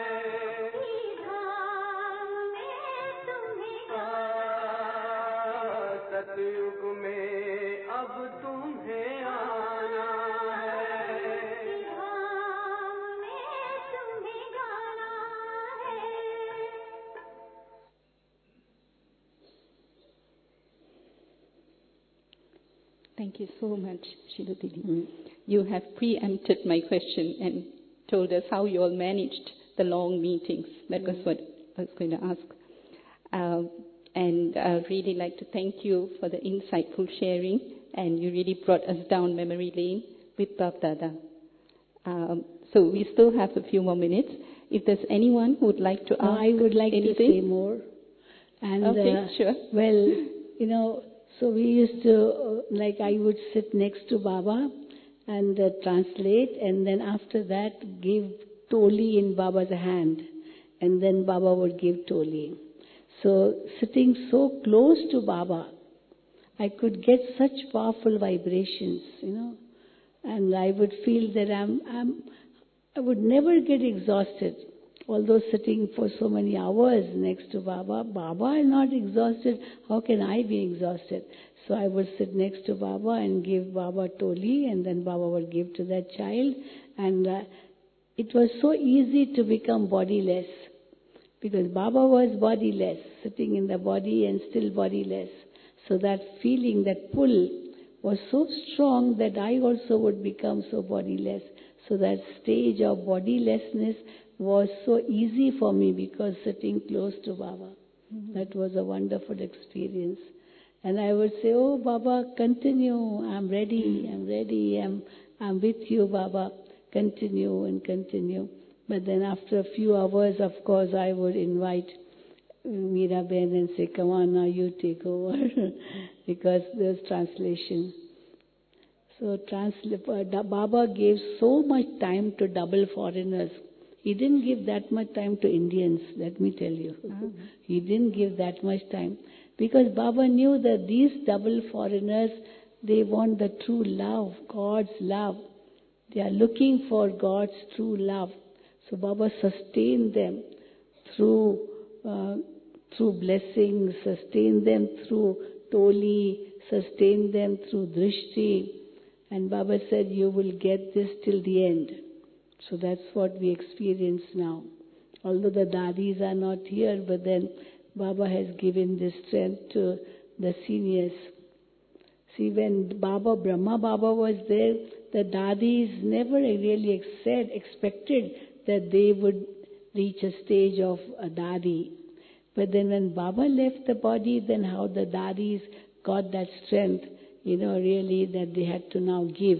[SPEAKER 4] सतयुग में अब तुम्हें आना है धाम में तुम्हें जाना है
[SPEAKER 2] Thank you so much, Shilu Didi. You have preempted my question and told us how you all managed the long meetings. That was what I was going to ask. And I'd really like to thank you for the insightful sharing, and you really brought us down memory lane with Bap Dada. So we still have a few more minutes. If there's anyone who would like to ask
[SPEAKER 3] I would like
[SPEAKER 2] anything.
[SPEAKER 3] to say more. And,
[SPEAKER 2] okay, sure.
[SPEAKER 3] Well, you know, so we used to, like I would sit next to Baba and translate, and then after that give Toli in Baba's hand. And then Baba would give Toli. So sitting so close to Baba, I could get such powerful vibrations, you know, and I would feel that I would never get exhausted. Although sitting for so many hours next to Baba, Baba is not exhausted. How can I be exhausted? So I would sit next to Baba and give Baba Toli, and then Baba would give to that child. And it was so easy to become bodiless. Because Baba was bodiless, sitting in the body and still bodiless. So that feeling, that pull was so strong that I also would become so bodiless. So that stage of bodilessness was so easy for me because sitting close to Baba. Mm-hmm. That was a wonderful experience. And I would say, oh Baba, continue, I'm ready, I'm with you Baba, continue and continue. But then after a few hours, of course, I would invite Meeraben and say, come on now, you take over, because there's translation. So Baba gave so much time to double foreigners. He didn't give that much time to Indians, let me tell you. He didn't give that much time. Because Baba knew that these double foreigners, they want the true love, God's love. They are looking for God's true love. So Baba sustained them through blessings, sustained them through Toli, sustained them through Drishti. And Baba said, you will get this till the end. So that's what we experience now. Although the dadis are not here, but then Baba has given this strength to the seniors. See, when Brahma Baba was there, the dadis never really expected that they would reach a stage of a dadi. But then when Baba left the body, then how the dadis got that strength, really that they had to now give.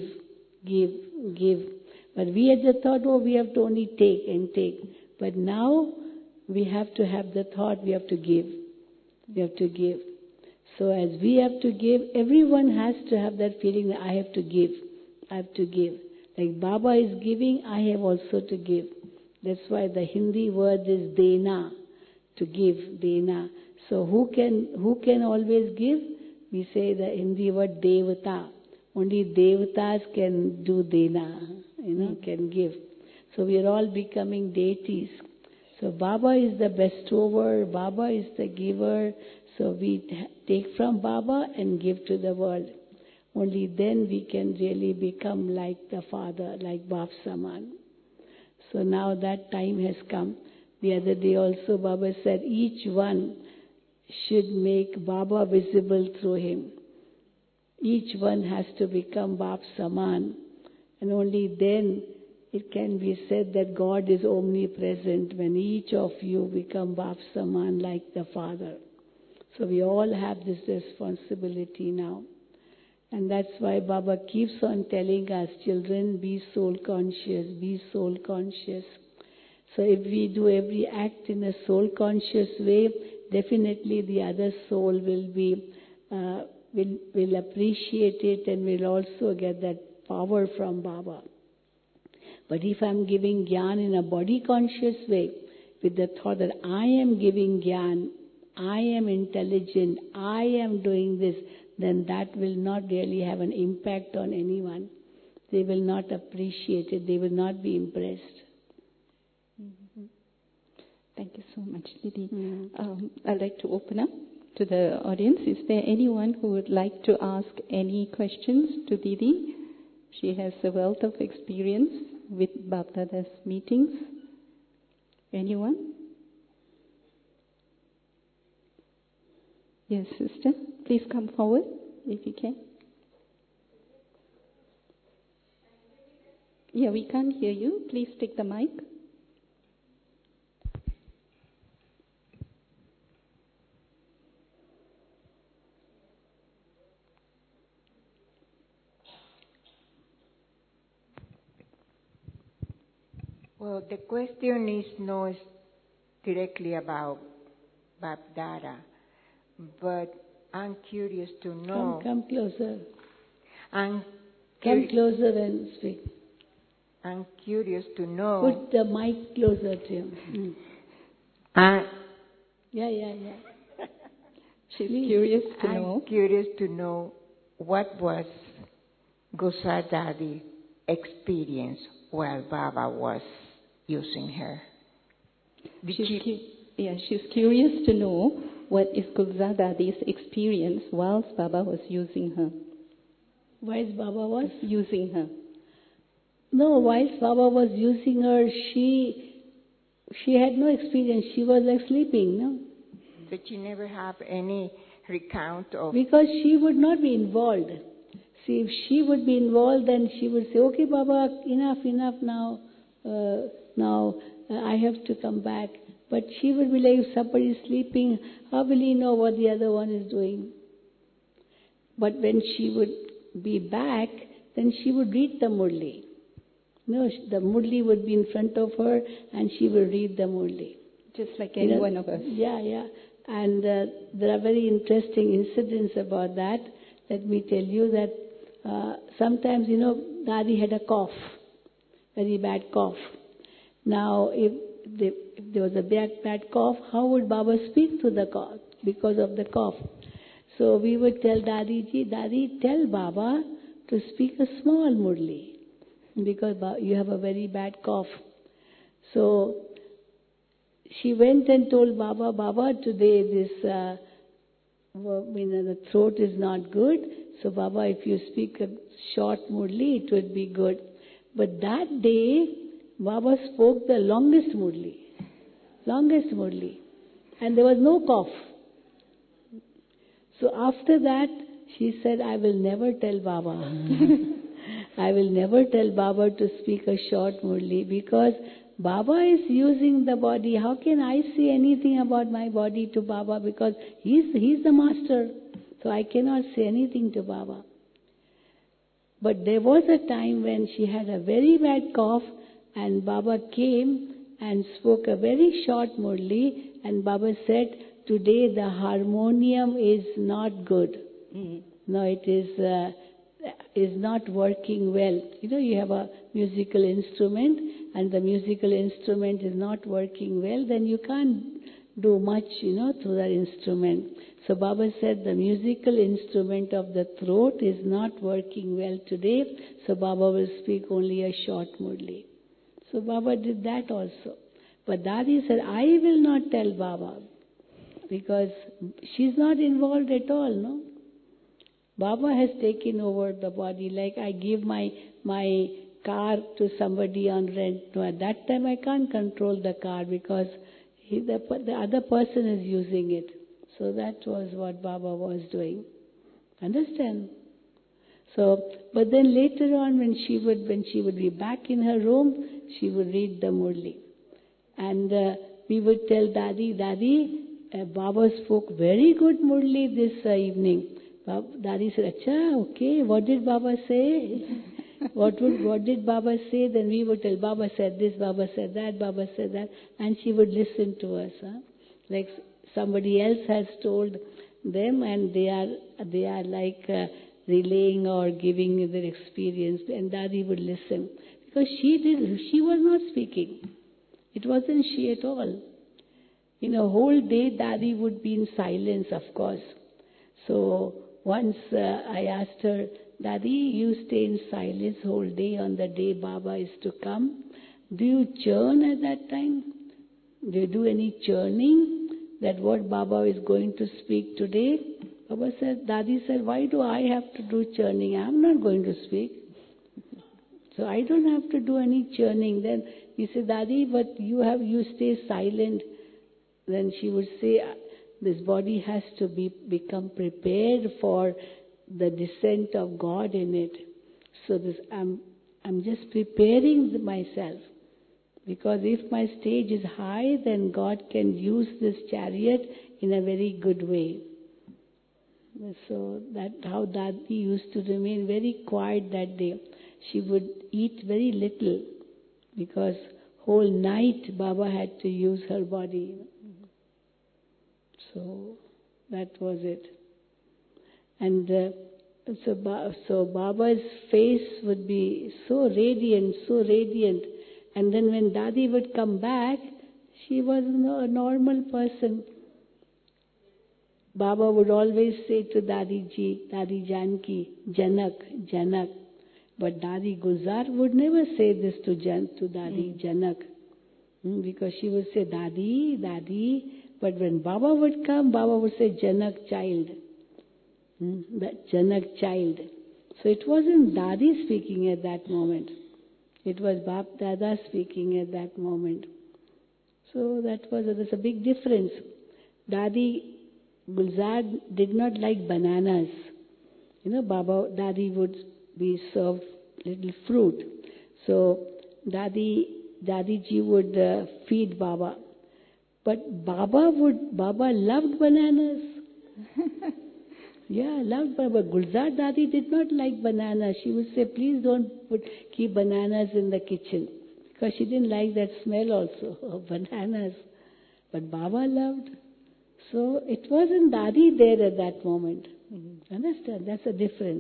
[SPEAKER 3] But we had the thought, we have to only take and take. But now we have to have the thought, we have to give. We have to give. So as we have to give, everyone has to have that feeling that I have to give. I have to give. Like Baba is giving, I have also to give. That's why the Hindi word is dena, to give, dena. So who can always give? We say the Hindi word devata. Only devatas can do dena, can give. So we are all becoming deities. So Baba is the bestower, Baba is the giver. So we take from Baba and give to the world. Only then we can really become like the Father, like Bap Saman. So now that time has come. The other day also Baba said each one should make Baba visible through him. Each one has to become Bap Saman. And only then it can be said that God is omnipresent, when each of you become Bap Saman like the Father. So we all have this responsibility now. And that's why Baba keeps on telling us, children, be soul conscious, be soul conscious. So if we do every act in a soul conscious way, definitely the other soul will be, will appreciate it and will also get that power from Baba. But if I'm giving Gyan in a body conscious way, with the thought that I am giving Gyan, I am intelligent, I am doing this, then that will not really have an impact on anyone. They will not appreciate it, they will not be impressed.
[SPEAKER 2] Mm-hmm. Thank you so much, Didi. I'd like to open up to the audience. Is there anyone who would like to ask any questions to Didi? She has a wealth of experience with Bapdada's meetings. Anyone? Yes, sister. Please come forward if you can. Yeah, we can't hear you. Please take the mic.
[SPEAKER 5] Well, the question is not directly about Bapdada, but I'm curious to know.
[SPEAKER 3] Come closer.
[SPEAKER 5] Come
[SPEAKER 3] closer and speak.
[SPEAKER 5] I'm curious to know.
[SPEAKER 3] Put the mic closer to him. Yeah.
[SPEAKER 2] She's curious to know.
[SPEAKER 5] I'm curious to know what was Gosardadi's experience while Baba was using her.
[SPEAKER 2] She's curious to know what is Gulzadadi's experience whilst Baba was using her.
[SPEAKER 3] Whilst Baba was?
[SPEAKER 2] Using her.
[SPEAKER 3] No, whilst Baba was using her, she had no experience. She was like sleeping, no?
[SPEAKER 5] Did she never have any recount of...
[SPEAKER 3] Because she would not be involved. See, if she would be involved, then she would say, okay, Baba, enough now. Now I have to come back. But she would be like, if somebody is sleeping, how will he know what the other one is doing? But when she would be back, then she would read the Murli. No, the Murli would be in front of her and she would read the Murli.
[SPEAKER 2] Just like any one of us.
[SPEAKER 3] Yeah. And there are very interesting incidents about that. Let me tell you that sometimes, Dadi had a cough, very bad cough. Now, if there was a bad cough, how would Baba speak to the cough because of the cough? So we would tell Dadi, tell Baba to speak a small murli because you have a very bad cough. So she went and told Baba, today this, the throat is not good. So Baba, if you speak a short murli, it would be good. But that day, Baba spoke the longest murli. And there was no cough. So after that, she said, I will never tell Baba. I will never tell Baba to speak a short murli because Baba is using the body. How can I say anything about my body to Baba? Because he's the master. So I cannot say anything to Baba. But there was a time when she had a very bad cough and Baba came and spoke a very short murli and Baba said, today the harmonium is not good. No, it is not working well. You have a musical instrument and the musical instrument is not working well, then you can't do much, through that instrument. So Baba said the musical instrument of the throat is not working well today, so Baba will speak only a short murli. So Baba did that also. But Dadi said, I will not tell Baba because she's not involved at all, no? Baba has taken over the body. Like I give my car to somebody on rent. No, at that time I can't control the car because the other person is using it. So that was what Baba was doing. Understand? So, but then later on when she would be back in her room, she would read the murli. And we would tell Dadi, Baba spoke very good murli this evening. Dadi said, Acha, okay, what did Baba say? What did Baba say? Then we would tell, Baba said this, Baba said that, Baba said that. And she would listen to us. Like somebody else has told them and they are like relaying or giving their experience. And Dadi would listen. Because she was not speaking. It wasn't she at all. Whole day Dadi would be in silence, of course. So once I asked her, Dadi, you stay in silence whole day on the day Baba is to come. Do you churn at that time? Do you do any churning that what Baba is going to speak today? Dadi said, why do I have to do churning? I'm not going to speak. So I don't have to do any churning. Then he said, Dadi, but you stay silent. Then she would say, this body has to become prepared for the descent of God in it. So I'm just preparing myself. Because if my stage is high, then God can use this chariot in a very good way. So that's how Dadi used to remain very quiet that day. She would eat very little because whole night Baba had to use her body. So that was it. And so Baba's face would be so radiant. And then when Dadi would come back, she was a normal person. Baba would always say to Dadi Janki, Janak. But Dadi Gulzar would never say this to Dadi Janak. Because she would say, Dadi. But when Baba would come, Baba would say, Janak child. That Janak child. So it wasn't Dadi speaking at that moment. It was Bap Dada speaking at that moment. So there's a big difference. Dadi Gulzar did not like bananas. Dadi would be served little fruit. So Dadiji would feed Baba. But Baba loved bananas. Yeah, loved Baba. Gulzar Dadi did not like bananas. She would say, please don't keep bananas in the kitchen. Because she didn't like that smell also of bananas. but Baba loved. So it wasn't Dadi there at that moment. Understand? That's the difference.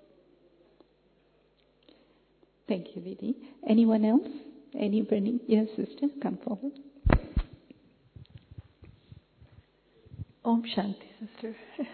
[SPEAKER 2] Thank you, Didi. Anyone else? Anybody? Yes, sister, come forward.
[SPEAKER 6] Om Shanti, sister.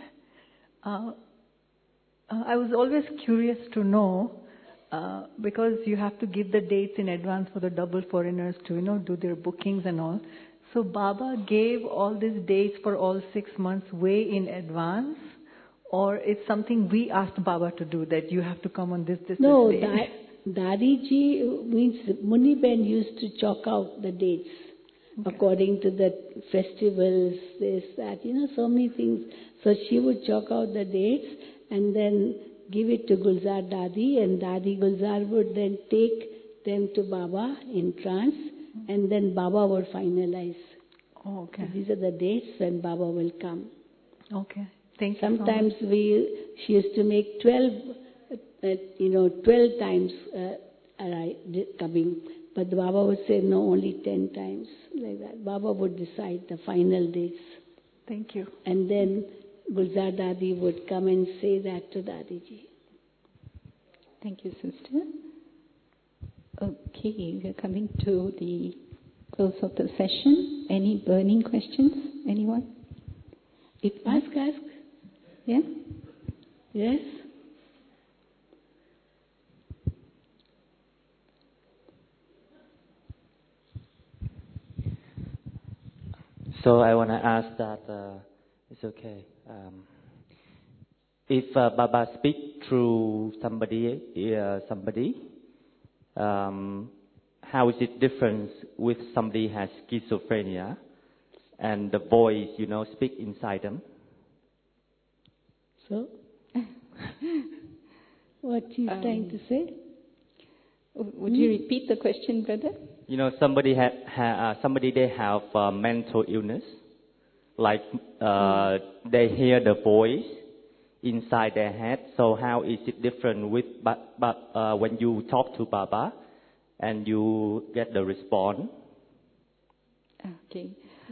[SPEAKER 6] I was always curious to know, because you have to give the dates in advance for the double foreigners to, do their bookings and all. So Baba gave all these dates for all 6 months way in advance, or it's something we asked Baba to do, that you have to come on this
[SPEAKER 3] No,
[SPEAKER 6] day?
[SPEAKER 3] Dadiji means Muniben used to chalk out the dates according to the festivals, this, that, so many things. So she would chalk out the dates and then give it to Gulzar Dadi, and Dadi Gulzar would then take them to Baba in trance, and then Baba would finalize.
[SPEAKER 6] Oh, okay.
[SPEAKER 3] So these are the dates when Baba will come.
[SPEAKER 6] Okay. Thank you.
[SPEAKER 3] Sometimes she used to make 12 times coming. But the Baba would say, no, only 10 times, like that. Baba would decide the final dates.
[SPEAKER 6] Thank you.
[SPEAKER 3] And then Gulzar Dadi would come and say that to Dadiji.
[SPEAKER 2] Thank you, sister. Okay, we are coming to the close of the session. Any burning questions? Anyone?
[SPEAKER 3] Ask.
[SPEAKER 2] Yeah?
[SPEAKER 3] Yes?
[SPEAKER 7] So I want to ask that, it's okay. If Baba speak through somebody, how is it different with somebody has schizophrenia and the voice, speak inside them?
[SPEAKER 3] So, what he's trying to say?
[SPEAKER 2] Would you repeat the question, brother?
[SPEAKER 7] Somebody they have mental illness, like they hear the voice inside their head. So how is it different with when you talk to Baba and you get the response?
[SPEAKER 2] Okay.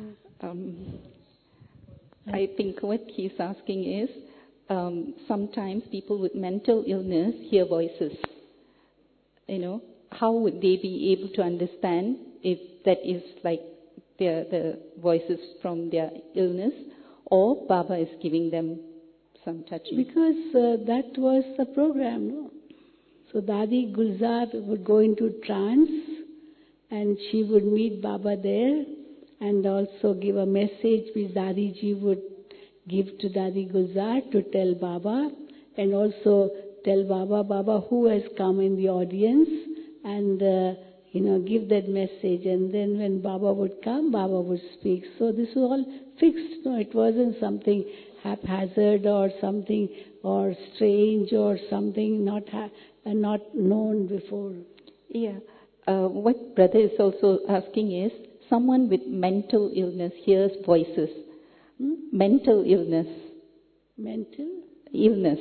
[SPEAKER 2] I think what he's asking is, sometimes people with mental illness hear voices. How would they be able to understand if that is like the voices from their illness, or Baba is giving them some touching?
[SPEAKER 3] Because that was the program, no? So Dadi Gulzar would go into trance and she would meet Baba there and also give a message which Dadiji would give to Dadi Gulzar to tell Baba, and also tell Baba who has come in the audience, and give that message. And then when Baba would come, Baba would speak. So this was all fixed. No, it wasn't something haphazard or something or strange or something not known before.
[SPEAKER 2] Yeah. What brother is also asking is, someone with mental illness hears voices. Mental illness.
[SPEAKER 3] Mental?
[SPEAKER 2] Illness.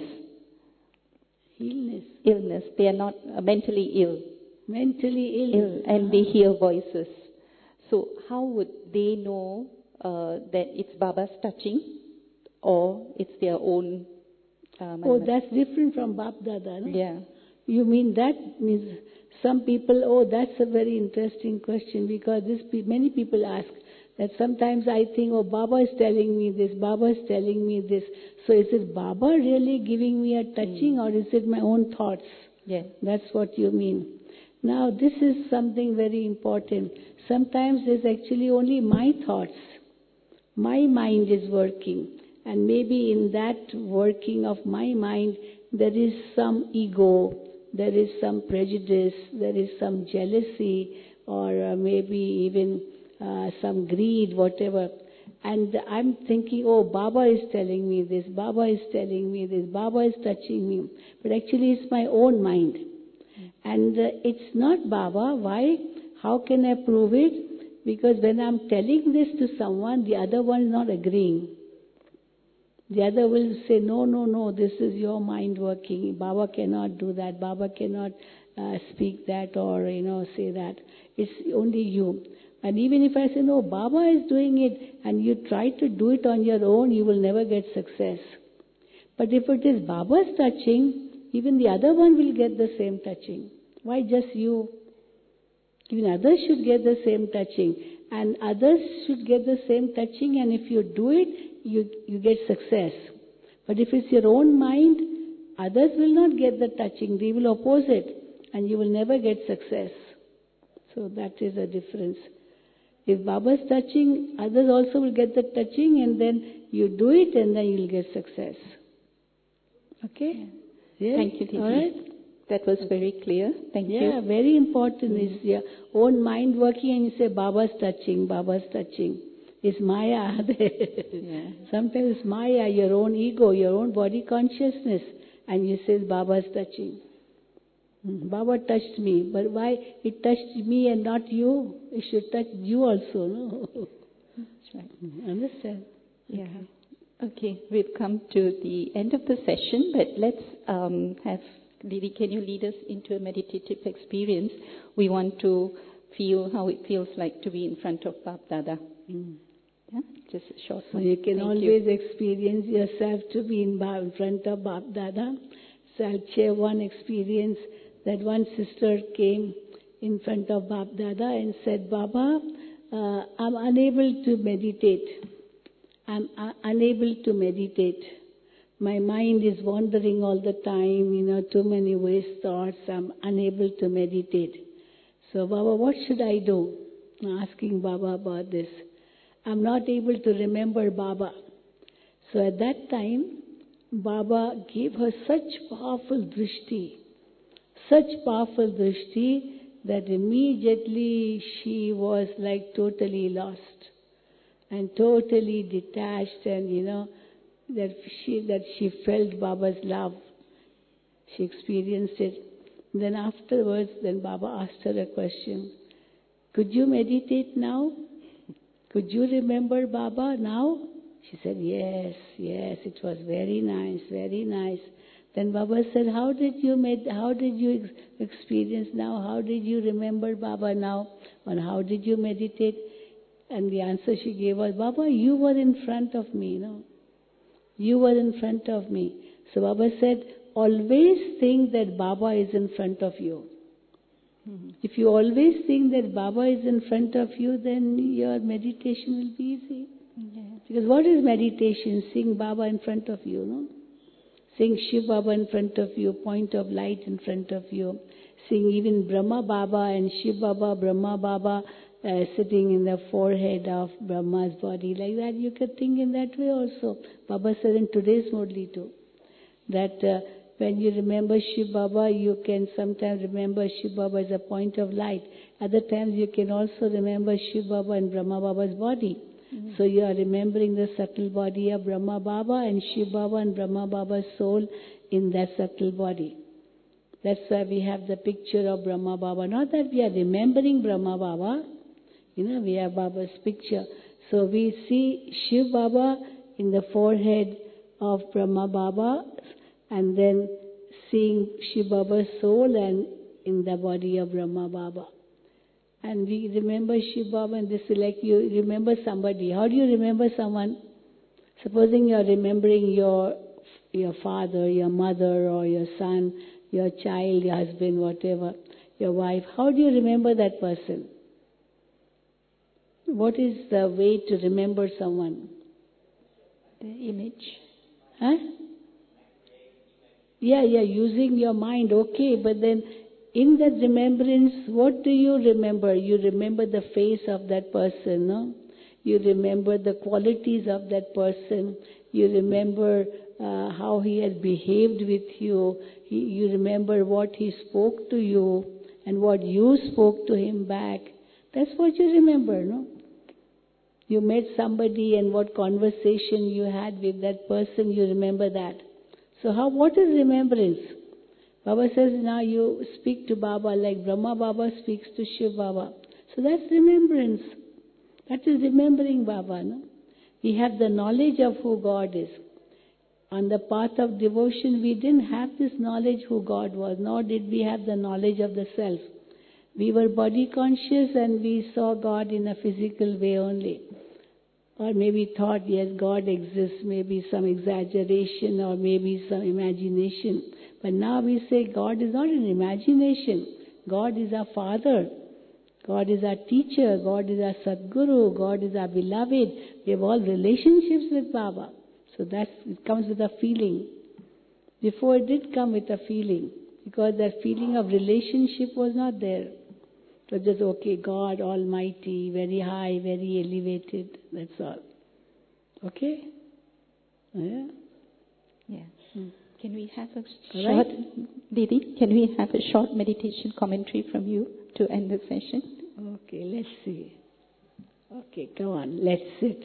[SPEAKER 3] Illness.
[SPEAKER 2] Illness. They are not mentally ill.
[SPEAKER 3] Mentally ill.
[SPEAKER 2] And they hear voices. So how would they know that it's Baba's touching or it's their own?
[SPEAKER 3] That's different from Bap Dada, no?
[SPEAKER 2] Yeah.
[SPEAKER 3] You mean that means some people, that's a very interesting question, because many people ask that sometimes I think, Baba is telling me this, Baba is telling me this. So is it Baba really giving me a touching or is it my own thoughts?
[SPEAKER 2] Yeah.
[SPEAKER 3] That's what you mean. Now this is something very important. Sometimes it's actually only my thoughts. My mind is working. And maybe in that working of my mind, there is some ego, there is some prejudice, there is some jealousy, or maybe even some greed, whatever. And I'm thinking, Baba is telling me this, Baba is telling me this, Baba is touching me. But actually it's my own mind. And it's not Baba. Why? How can I prove it? Because when I'm telling this to someone, the other one is not agreeing. The other will say, no, this is your mind working. Baba cannot do that. Baba cannot speak that or, say that. It's only you. And even if I say, no, Baba is doing it, and you try to do it on your own, you will never get success. But if it is Baba's touching, even the other one will get the same touching. Why just you? Even others should get the same touching. And others should get the same touching, and if you do it, you get success. But if it's your own mind, others will not get the touching. They will oppose it, and you will never get success. So that is the difference. If Baba's touching, others also will get the touching, and then you do it, and then you'll get success. Okay? Yeah.
[SPEAKER 2] Thank you, Didi.
[SPEAKER 3] All right?
[SPEAKER 2] That was very clear. Thank you.
[SPEAKER 3] Yeah, very important is your own mind working, and you say, Baba's touching, Baba's touching. It's Maya.
[SPEAKER 2] Yeah.
[SPEAKER 3] Sometimes it's Maya, your own ego, your own body consciousness, and you say, Baba's touching. Baba touched me, but why it touched me and not you? It should touch you also, no?
[SPEAKER 2] That's right.
[SPEAKER 3] Understand?
[SPEAKER 2] Yeah. Okay, we've come to the end of the session, but let's have Didi, can you lead us into a meditative experience? We want to feel how it feels like to be in front of Bap Dada. Yeah, just a short
[SPEAKER 3] So
[SPEAKER 2] one.
[SPEAKER 3] you can
[SPEAKER 2] Thank
[SPEAKER 3] always experience yourself to be in front of Bap Dada. So I'll share one experience that one sister came in front of Bap Dada and said, Baba, I'm unable to meditate. I'm unable to meditate. My mind is wandering all the time, too many waste thoughts. I'm unable to meditate. So, Baba, what should I do? I'm asking Baba about this. I'm not able to remember Baba. So at that time, Baba gave her such powerful drishti that immediately she was like totally lost and totally detached, and that she felt Baba's love. She experienced it. Then afterwards, Baba asked her a question. Could you meditate now? Could you remember Baba now? She said, yes, it was very nice, very nice. Then Baba said, how did you experience now? How did you remember Baba now? And how did you meditate? And the answer she gave was, Baba, you were in front of me, You were in front of me. So Baba said, always think that Baba is in front of you. If you always think that Baba is in front of you, then your meditation will be easy. Because what is meditation? Seeing Baba in front of you, Seeing Shiv Baba in front of you, point of light in front of you. Seeing even Brahma Baba and Shiv Baba, Brahma Baba sitting in the forehead of Brahma's body. Like that, you can think in that way also. Baba said in today's Murli too, that when you remember Shiv Baba, you can sometimes remember Shiv Baba as a point of light. Other times you can also remember Shiv Baba and Brahma Baba's body. So you are remembering the subtle body of Brahma Baba and Shiv Baba and Brahma Baba's soul in that subtle body. That's why we have the picture of Brahma Baba. Not that we are remembering Brahma Baba. We have Baba's picture. So we see Shiv Baba in the forehead of Brahma Baba, and then seeing Shiv Baba's soul and in the body of Brahma Baba. And we remember Shiv Baba, and this is like you remember somebody. How do you remember someone? Supposing you are remembering your father, your mother, or your son, your child, your husband, whatever, your wife. How do you remember that person? What is the way to remember someone?
[SPEAKER 2] The image.
[SPEAKER 3] Huh? Yeah, using your mind, okay, but then in that remembrance, what do you remember? You remember the face of that person, You remember the qualities of that person. You remember how he has behaved with you. You remember what he spoke to you and what you spoke to him back. That's what you remember, You met somebody and what conversation you had with that person, you remember that. So what is remembrance? Baba says, now you speak to Baba like Brahma Baba speaks to Shiv Baba. So that's remembrance. That is remembering Baba, We have the knowledge of who God is. On the path of devotion, we didn't have this knowledge who God was, nor did we have the knowledge of the self. We were body conscious and we saw God in a physical way only. Or maybe thought, yes, God exists, maybe some exaggeration or maybe some imagination. But now we say God is not an imagination. God is our Father. God is our teacher. God is our Sadguru. God is our beloved. We have all relationships with Baba. So it comes with a feeling. Before it did come with a feeling, because that feeling of relationship was not there. It was just, okay, God Almighty, very high, very elevated, that's all. Okay? Yeah?
[SPEAKER 2] Yeah. Can we have a short, Didi, can we have a short meditation commentary from you to end the session?
[SPEAKER 3] Okay, let's see. Okay, come on, let's sit.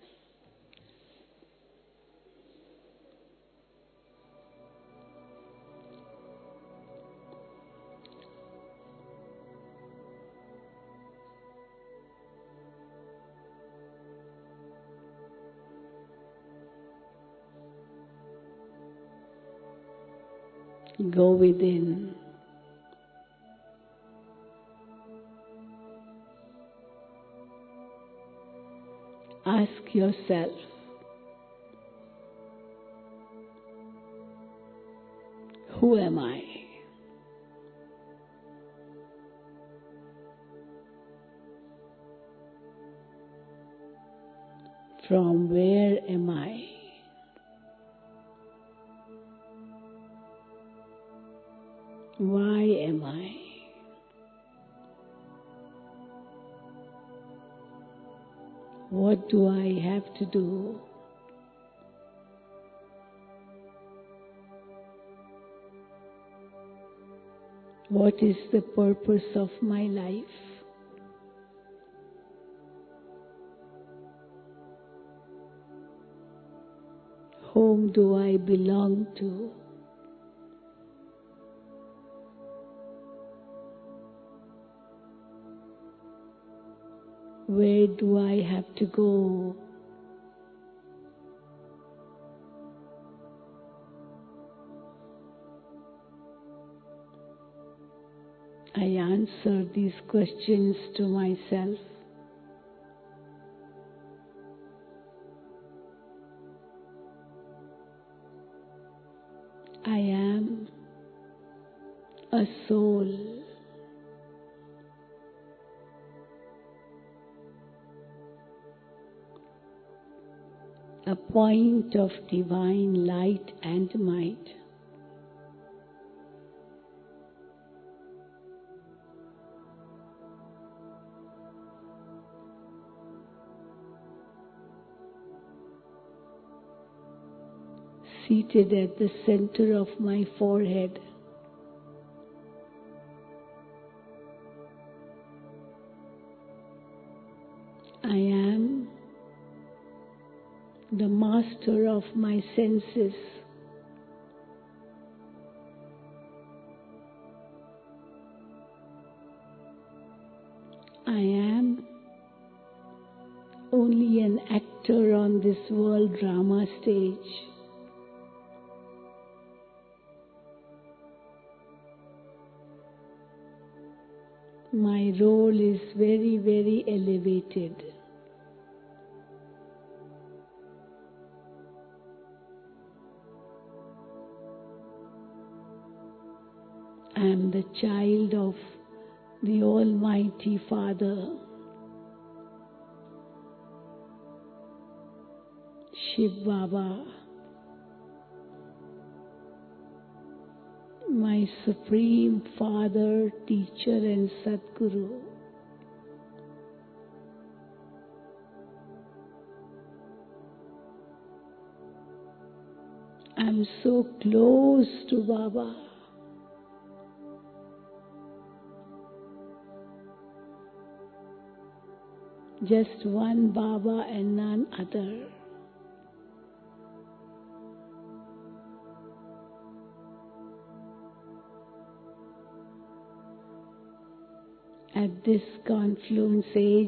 [SPEAKER 3] Go within. Ask yourself, who am I? From where am I? Why am I? What do I have to do? What is the purpose of my life? Whom do I belong to? Where do I have to go? I answer these questions to myself. I am a soul. A point of divine light and might. Seated at the center of my forehead. I am the master of my senses. I am only an actor on this world drama stage. My role is very, very elevated. I am the child of the Almighty Father, Shiv Baba, my Supreme Father, Teacher and Sadguru. I am so close to Baba. Just one Baba and none other. At this confluence age,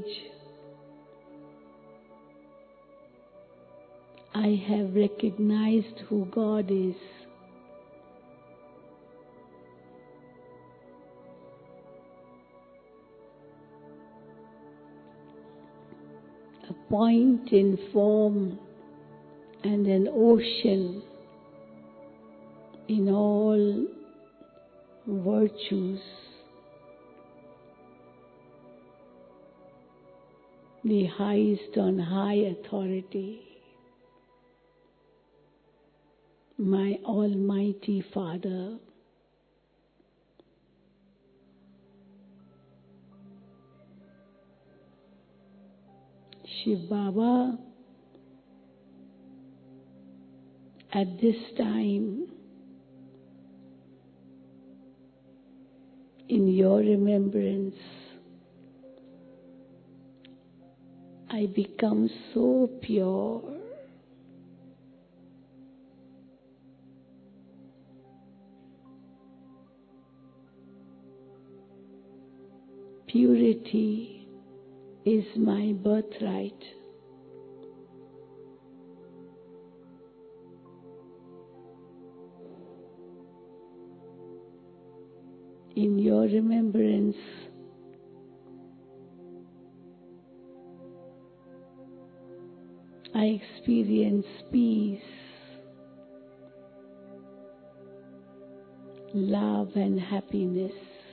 [SPEAKER 3] I have recognized who God is. point in form and an ocean in all virtues. The highest on high authority, my Almighty Father, Shiv Baba, at this time, in your remembrance, I become so pure. Purity is my birthright. In your remembrance, I experience peace, love and happiness.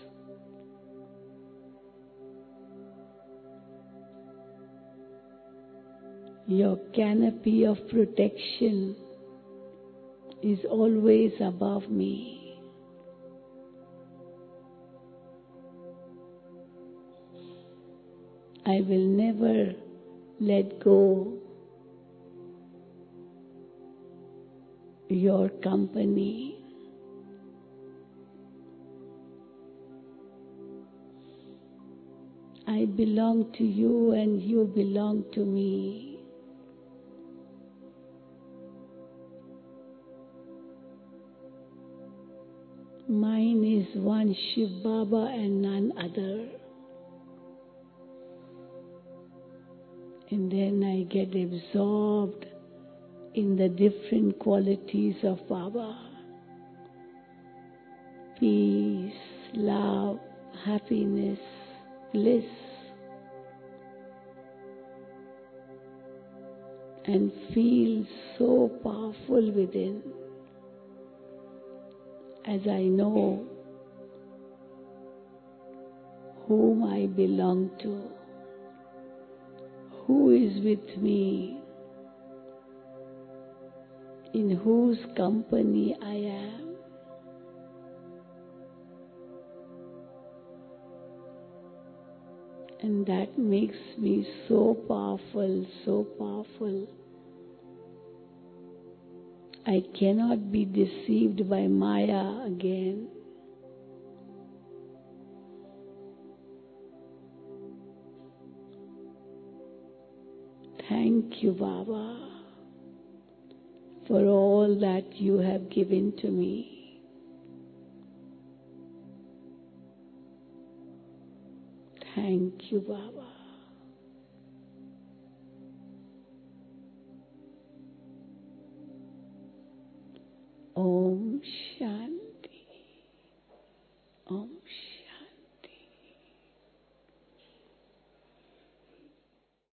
[SPEAKER 3] Your canopy of protection is always above me. I will never let go your company. I belong to you and you belong to me. Mine is one Shiv Baba and none other. And then I get absorbed in the different qualities of Baba. Peace, love, happiness, bliss. And feel so powerful within as I know whom I belong to, who is with me, in whose company I am. And that makes me so powerful, so powerful. I cannot be deceived by Maya again. Thank you, Baba, for all that you have given to me. Thank you, Baba. Om Shanti. Om Shanti.